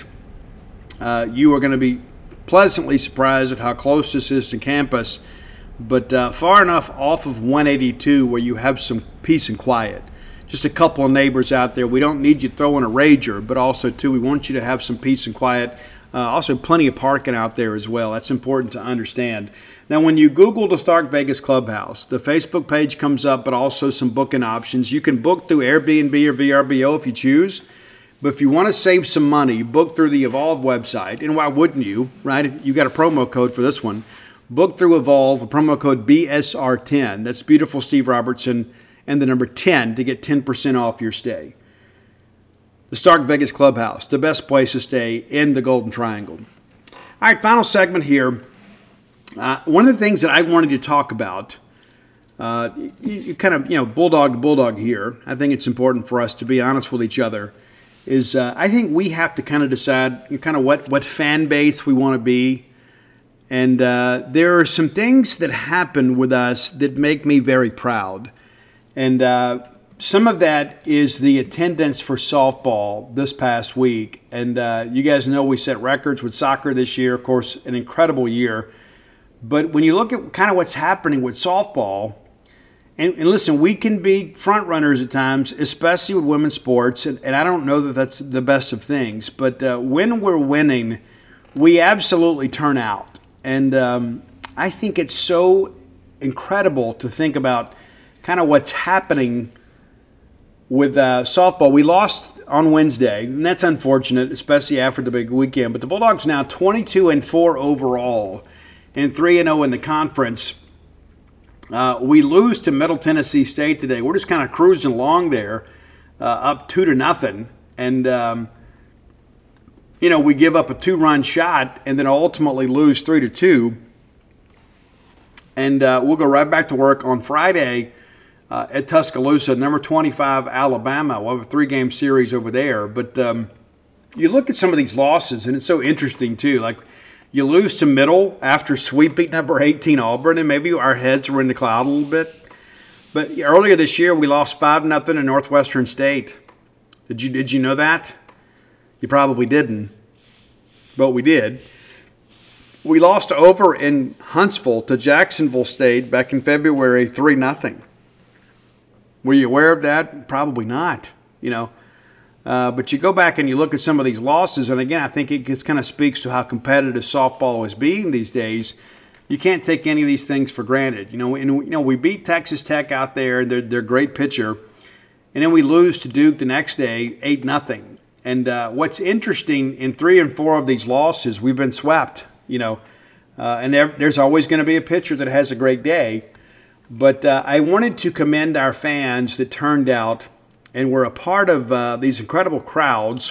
uh, you are going to be pleasantly surprised at how close this is to campus, but uh, far enough off of one eighty-two where you have some peace and quiet. Just a couple of neighbors out there. We don't need you throwing a rager, but also, too, we want you to have some peace and quiet. Uh, also, plenty of parking out there as well. That's important to understand. Now, when you Google the Stark Vegas Clubhouse, the Facebook page comes up, but also some booking options. You can book through Airbnb or V R B O if you choose. But if you want to save some money, book through the Evolve website. And why wouldn't you, right? You got a promo code for this one. Book through Evolve, a promo code B S R ten. That's beautiful Steve Robertson and the number ten to get ten percent off your stay. The Stark Vegas Clubhouse, the best place to stay in the Golden Triangle. All right, final segment here. Uh, one of the things that I wanted to talk about, uh, you, you kind of, you know, bulldog to bulldog here. I think it's important for us to be honest with each other. Is uh, I think we have to kind of decide you know, kind of what, what fan base we want to be. And uh, there are some things that happen with us that make me very proud. And uh, some of that is the attendance for softball this past week. And uh, you guys know we set records with soccer this year. Of course, an incredible year. But when you look at kind of what's happening with softball, and, and listen, we can be front runners at times, especially with women's sports. And, and I don't know that that's the best of things. But uh, when we're winning, we absolutely turn out. And um, I think it's so incredible to think about kind of what's happening with uh, softball. We lost on Wednesday, and that's unfortunate, especially after the big weekend. But the Bulldogs now twenty-two and four overall and three and oh in the conference. Uh, we lose to Middle Tennessee State today. We're just kind of cruising along there, uh, up two to nothing. And, um, you know, we give up a two-run shot and then ultimately lose three to two. And uh, we'll go right back to work on Friday uh, at Tuscaloosa, number twenty-five, Alabama. We'll have a three-game series over there. But um, you look at some of these losses, and it's so interesting, too. Like, you lose to Middle after sweeping number eighteen Auburn, and maybe our heads were in the cloud a little bit. But earlier this year, we lost five nothing to Northwestern State. Did you did you know that? You probably didn't, but we did. We lost over in Huntsville to Jacksonville State back in February, three nothing. Were you aware of that? Probably not, you know. Uh, but you go back and you look at some of these losses, and again, I think it just kind of speaks to how competitive softball is being these days. You can't take any of these things for granted. You know, and, you know, we beat Texas Tech out there. They're, they're a great pitcher. And then we lose to Duke the next day, eight nothing. And uh, what's interesting, in three and four of these losses, we've been swept, you know. Uh, and there, there's always going to be a pitcher that has a great day. But uh, I wanted to commend our fans that turned out and were a part of uh, these incredible crowds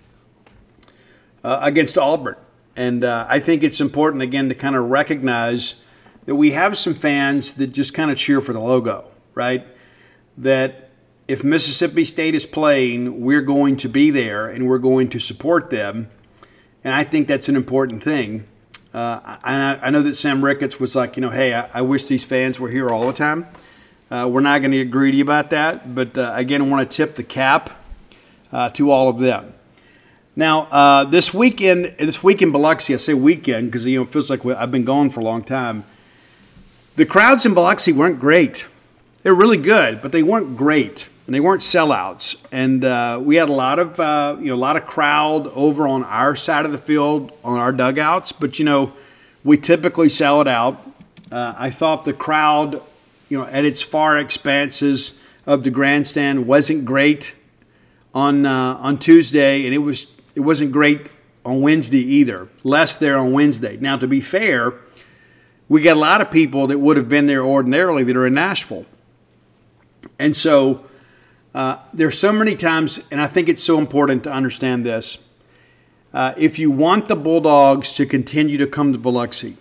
uh, against Auburn. And uh, I think it's important, again, to kind of recognize that we have some fans that just kind of cheer for the logo, right? That if Mississippi State is playing, we're going to be there and we're going to support them. And I think that's an important thing. Uh, I, I know that Sam Ricketts was like, you know, hey, I, I wish these fans were here all the time. Uh, we're not going to get greedy about that. But, uh, again, I want to tip the cap uh, to all of them. Now, uh, this weekend, this week in Biloxi, I say weekend because, you know, it feels like I've been gone for a long time. The crowds in Biloxi weren't great. They were really good, but they weren't great, and they weren't sellouts. And uh, we had a lot of, uh, you know, a lot of crowd over on our side of the field on our dugouts. But, you know, we typically sell it out. Uh, I thought the crowd, you know, at its far expanses of the grandstand wasn't great on uh, on Tuesday, and it was. It wasn't great on Wednesday either. Less there on Wednesday. Now, to be fair, we got a lot of people that would have been there ordinarily that are in Nashville. And so uh, there's so many times, and I think it's so important to understand this. Uh, if you want the Bulldogs to continue to come to Biloxi,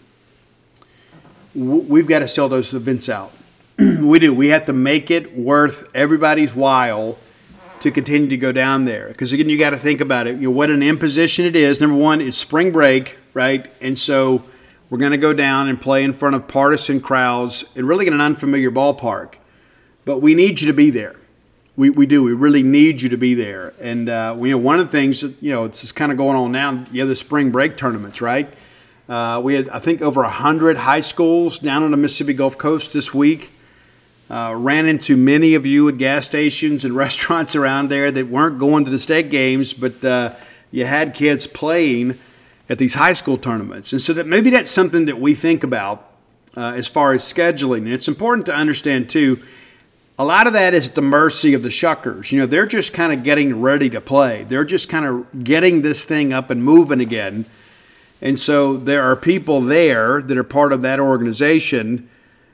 w- we've got to sell those events out. We do. We have to make it worth everybody's while to continue to go down there. Because, again, you got to think about it. You know, what an imposition it is. Number one, it's spring break, right? And so we're going to go down and play in front of partisan crowds and really in an unfamiliar ballpark. But we need you to be there. We we do. We really need you to be there. And, uh, you know, one of the things, you know, it's just kind of going on now, you have the spring break tournaments, right? Uh, we had, I think, over one hundred high schools down on the Mississippi Gulf Coast this week. Uh, ran into many of you at gas stations and restaurants around there that weren't going to the state games, but uh, you had kids playing at these high school tournaments. And so that maybe that's something that we think about uh, as far as scheduling. And it's important to understand, too, a lot of that is at the mercy of the Shuckers. You know, they're just kind of getting ready to play. They're just kind of getting this thing up and moving again. And so there are people there that are part of that organization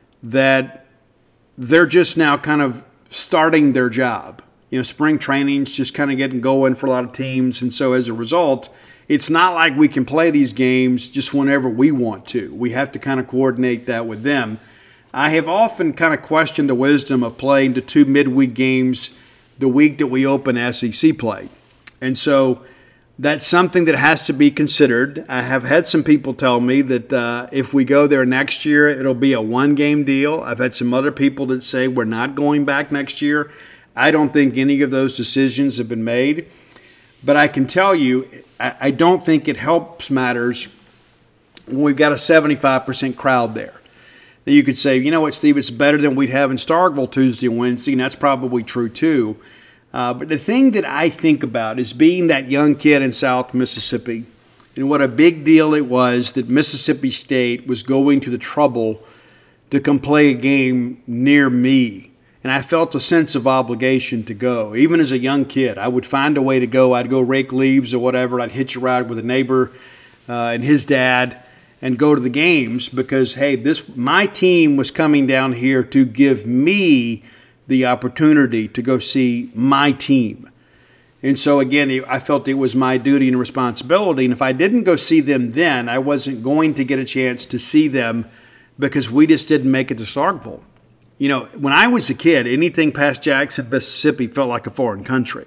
that they're just now kind of starting their job. You know, spring training's just kind of getting going for a lot of teams. And so as a result, it's not like we can play these games just whenever we want to. We have to kind of coordinate that with them. I have often kind of questioned the wisdom of playing the two midweek games the week that we open S E C play. And so that's something that has to be considered. I have had some people tell me that uh, if we go there next year, it'll be a one-game deal. I've had some other people that say we're not going back next year. I don't think any of those decisions have been made. But I can tell you, I, I don't think it helps matters when we've got a seventy-five percent crowd there. Now you could say, you know what, Steve, it's better than we'd have in Starkville Tuesday and Wednesday, and that's probably true too. Uh, but the thing that I think about is being that young kid in South Mississippi and what a big deal it was that Mississippi State was going to the trouble to come play a game near me. And I felt a sense of obligation to go. Even as a young kid, I would find a way to go. I'd go rake leaves or whatever. I'd hitch a ride with a neighbor uh, and his dad and go to the games because, hey, this my team was coming down here to give me the opportunity to go see my team. And so, again, I felt it was my duty and responsibility. And if I didn't go see them then, I wasn't going to get a chance to see them because we just didn't make it to Starkville. You know, when I was a kid, anything past Jackson, Mississippi felt like a foreign country.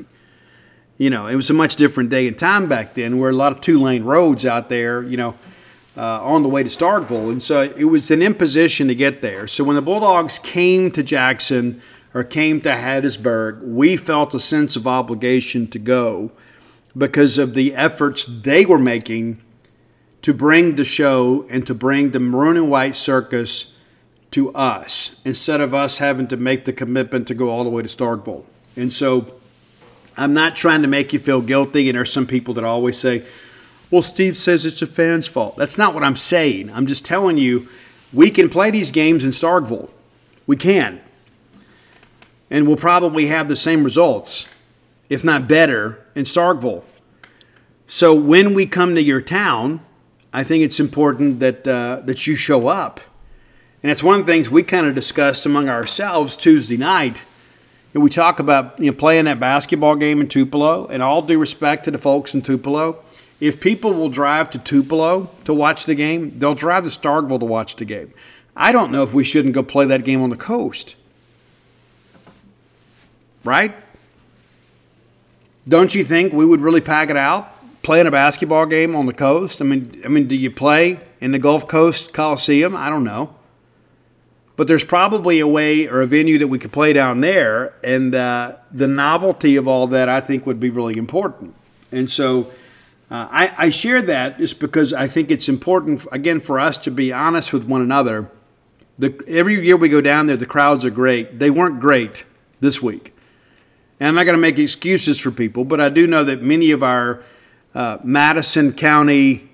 You know, it was a much different day and time back then. Where a lot of two-lane roads out there, you know, uh, on the way to Starkville. And so it was an imposition to get there. So when the Bulldogs came to Jackson or came to Hattiesburg, we felt a sense of obligation to go because of the efforts they were making to bring the show and to bring the Maroon and White Circus to us instead of us having to make the commitment to go all the way to Starkville. And so I'm not trying to make you feel guilty. And there's some people that always say, well, Steve says it's a fan's fault. That's not what I'm saying. I'm just telling you, we can play these games in Starkville. We can. And we'll probably have the same results, if not better, in Starkville. So when we come to your town, I think it's important that uh, that you show up. And it's one of the things we kind of discussed among ourselves Tuesday night. And we talk about you know, playing that basketball game in Tupelo, and all due respect to the folks in Tupelo, if people will drive to Tupelo to watch the game, they'll drive to Starkville to watch the game. I don't know if we shouldn't go play that game on the coast. Right? Don't you think we would really pack it out, playing a basketball game on the coast? I mean, I mean, do you play in the Gulf Coast Coliseum? I don't know. But there's probably a way or a venue that we could play down there, and uh, the novelty of all that I think would be really important. And so Uh, I, I share that just because I think it's important, again, for us to be honest with one another. The, every year we go down there, the crowds are great. They weren't great this week. And I'm not going to make excuses for people, but I do know that many of our uh, Madison County,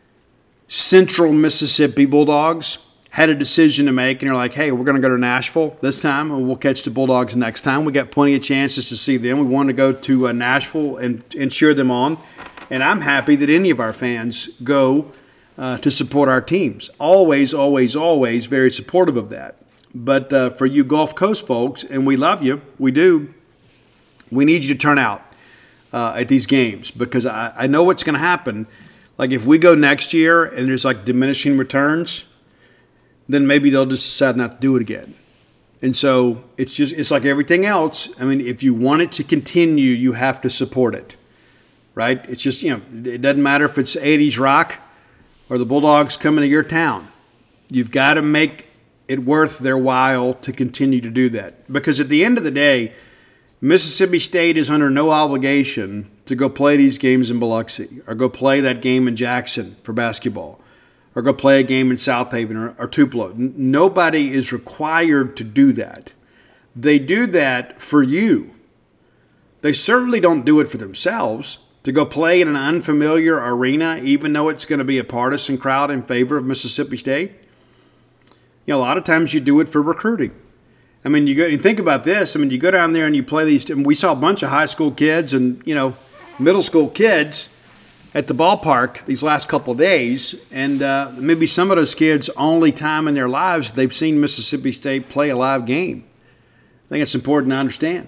Central Mississippi Bulldogs had a decision to make, and they're like, hey, we're going to go to Nashville this time, and we'll catch the Bulldogs next time. We got plenty of chances to see them. We wanted to go to uh, Nashville and, and cheer them on. And I'm happy that any of our fans go uh, to support our teams. Always, always, always very supportive of that. But uh, for you Gulf Coast folks, and we love you, we do, we need you to turn out uh, at these games because I, I know what's going to happen. Like if we go next year and there's like diminishing returns, then maybe they'll just decide not to do it again. And so it's just it's like everything else. I mean, if you want it to continue, you have to support it. Right? It's just, you know, it doesn't matter if it's eighties rock or the Bulldogs coming to your town. You've got to make it worth their while to continue to do that. Because at the end of the day, Mississippi State is under no obligation to go play these games in Biloxi or go play that game in Jackson for basketball or go play a game in South Haven or, or Tupelo. N- nobody is required to do that. They do that for you. They certainly don't do it for themselves. To go play in an unfamiliar arena, even though it's going to be a partisan crowd in favor of Mississippi State. You know, a lot of times you do it for recruiting. I mean, you go and think about this. I mean, you go down there and you play these. And we saw a bunch of high school kids and, you know, middle school kids at the ballpark these last couple of days. And uh, maybe some of those kids' only time in their lives they've seen Mississippi State play a live game. I think it's important to understand.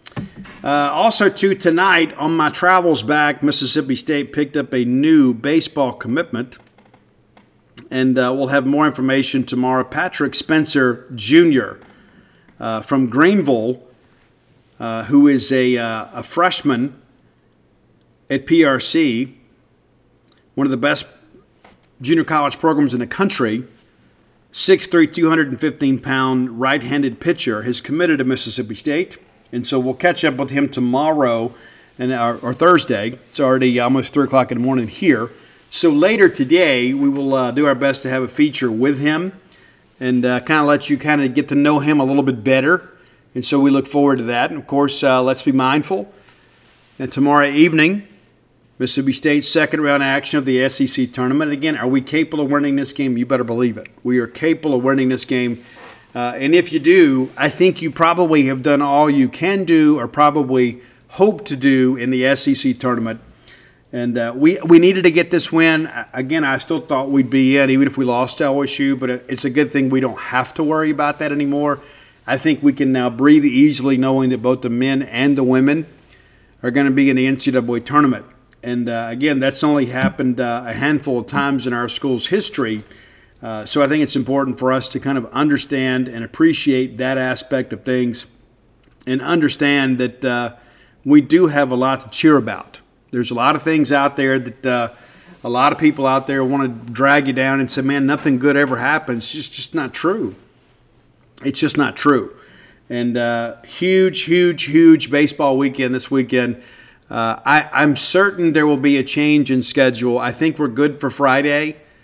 Uh, also, too, tonight on my travels back, Mississippi State picked up a new baseball commitment. And uh, we'll have more information tomorrow. Patrick Spencer Junior uh, from Greenville, uh, who is a, uh, a freshman at P R C, one of the best junior college programs in the country, six three, two hundred fifteen pound right-handed pitcher, has committed to Mississippi State. And so we'll catch up with him tomorrow and or, or Thursday. It's already almost three o'clock in the morning here. So later today, we will uh, do our best to have a feature with him and uh, kind of let you kind of get to know him a little bit better. And so we look forward to that. And, of course, uh, let's be mindful. And tomorrow evening, Mississippi State's second round action of the S E C tournament. Again, are we capable of winning this game? You better believe it. We are capable of winning this game. Uh, and if you do, I think you probably have done all you can do or probably hope to do in the S E C tournament. And uh, we we needed to get this win. Again, I still thought we'd be in, even if we lost to L S U, but it's a good thing we don't have to worry about that anymore. I think we can now breathe easily knowing that both the men and the women are going to be in the N C double A tournament. And, uh, again, that's only happened uh, a handful of times in our school's history. Uh, so I think it's important for us to kind of understand and appreciate that aspect of things and understand that uh, we do have a lot to cheer about. There's a lot of things out there that uh, a lot of people out there want to drag you down and say, man, nothing good ever happens. It's just, just not true. It's just not true. And uh, huge, huge, huge baseball weekend this weekend. Uh, I, I'm certain there will be a change in schedule. I think we're good for Friday.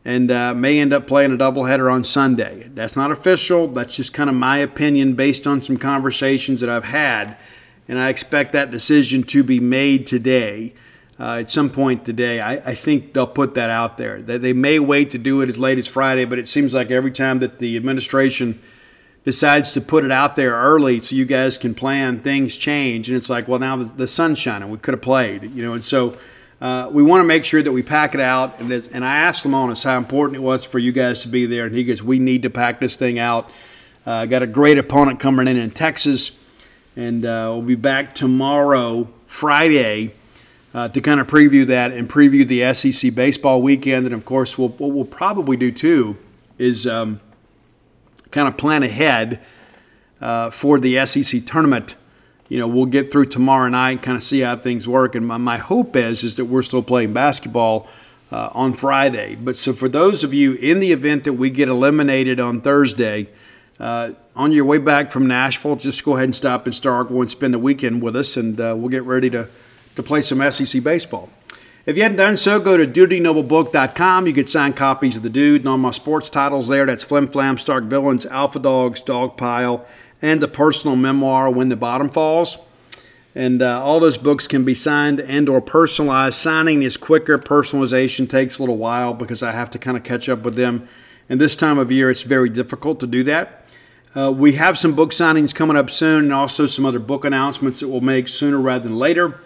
and uh, may end up playing a doubleheader on Sunday. That's not official. That's just kind of my opinion based on some conversations that I've had, and I expect that decision to be made today. Uh, at some point today, I, I think they'll put that out there. They, they may wait to do it as late as Friday, but it seems like every time that the administration decides to put it out there early so you guys can plan, things change. And it's like, well, now the, the sun's shining. We could have played, you know. And so uh, we want to make sure that we pack it out. And, and I asked Lemonis how important it was for you guys to be there. And he goes, we need to pack this thing out. Uh, got a great opponent coming in in Texas. And uh, we'll be back tomorrow, Friday, uh, to kind of preview that and preview the S E C baseball weekend. And, of course, we'll, what we'll probably do, too, is um, – kind of plan ahead uh, for the S E C tournament. You know, we'll get through tomorrow night and kind of see how things work. And my, my hope is is that we're still playing basketball uh, on Friday. But so for those of you in the event that we get eliminated on Thursday, uh, on your way back from Nashville, just go ahead and stop in Starkville and spend the weekend with us, and uh, we'll get ready to, to play some S E C baseball. If you hadn't done so, go to duty noble book dot com. You get signed copies of The Dude and all my sports titles there. That's Flim Flam, Stark Villains, Alpha Dogs, Dog Pile, and the personal memoir, When the Bottom Falls. And uh, all those books can be signed and or personalized. Signing is quicker. Personalization takes a little while because I have to kind of catch up with them. And this time of year, it's very difficult to do that. Uh, we have some book signings coming up soon and also some other book announcements that we'll make sooner rather than later.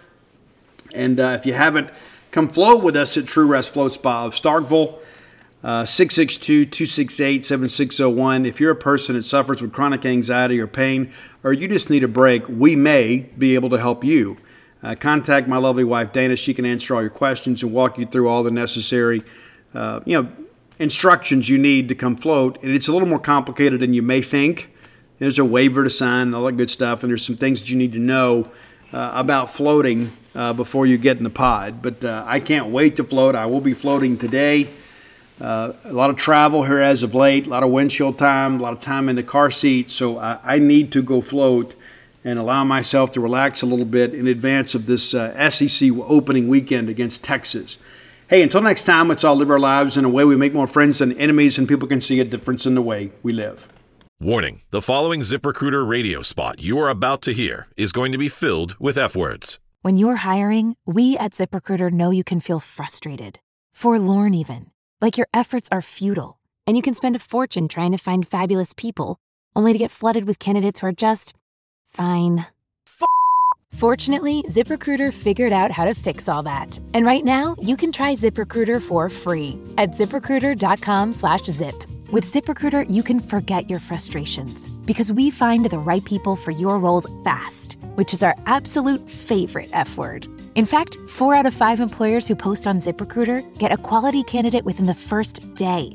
And uh, if you haven't, come float with us at True Rest Float Spa of Starkville, uh, six six two, two six eight, seven six zero one. If you're a person that suffers with chronic anxiety or pain, or you just need a break, we may be able to help you. Uh, contact my lovely wife, Dana. She can answer all your questions and walk you through all the necessary uh, you know, instructions you need to come float. And it's a little more complicated than you may think. There's a waiver to sign and all that good stuff, and there's some things that you need to know uh, about floating Uh, before you get in the pod. But uh, I can't wait to float. I will be floating today. Uh, a lot of travel here as of late, a lot of windshield time, a lot of time in the car seat. So I, I need to go float and allow myself to relax a little bit in advance of this uh, S E C opening weekend against Texas. Hey, until next time, let's all live our lives in a way we make more friends than enemies and people can see a difference in the way we live. Warning, the following ZipRecruiter radio spot you are about to hear is going to be filled with F-words. When you're hiring, we at ZipRecruiter know you can feel frustrated, forlorn even, like your efforts are futile, and you can spend a fortune trying to find fabulous people, only to get flooded with candidates who are just fine. F- Fortunately, ZipRecruiter figured out how to fix all that. And right now, you can try ZipRecruiter for free at ZipRecruiter.com slash zip. With ZipRecruiter, you can forget your frustrations because we find the right people for your roles fast, which is our absolute favorite F word. In fact, four out of five employers who post on ZipRecruiter get a quality candidate within the first day.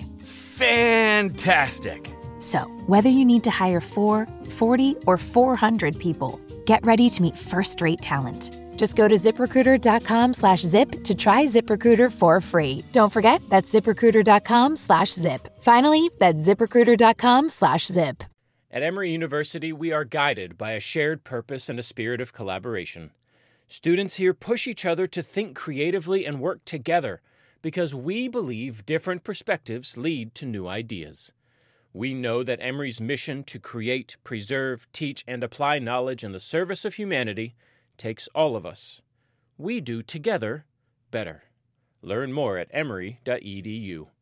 Fantastic. So, whether you need to hire four, forty, or four hundred people, get ready to meet first-rate talent. Just go to ZipRecruiter.com slash zip to try ZipRecruiter for free. Don't forget, that's ZipRecruiter.com slash zip. Finally, that's ZipRecruiter.com slash zip. At Emory University, we are guided by a shared purpose and a spirit of collaboration. Students here push each other to think creatively and work together because we believe different perspectives lead to new ideas. We know that Emory's mission to create, preserve, teach, and apply knowledge in the service of humanity takes all of us. We do together better. Learn more at emory dot e d u.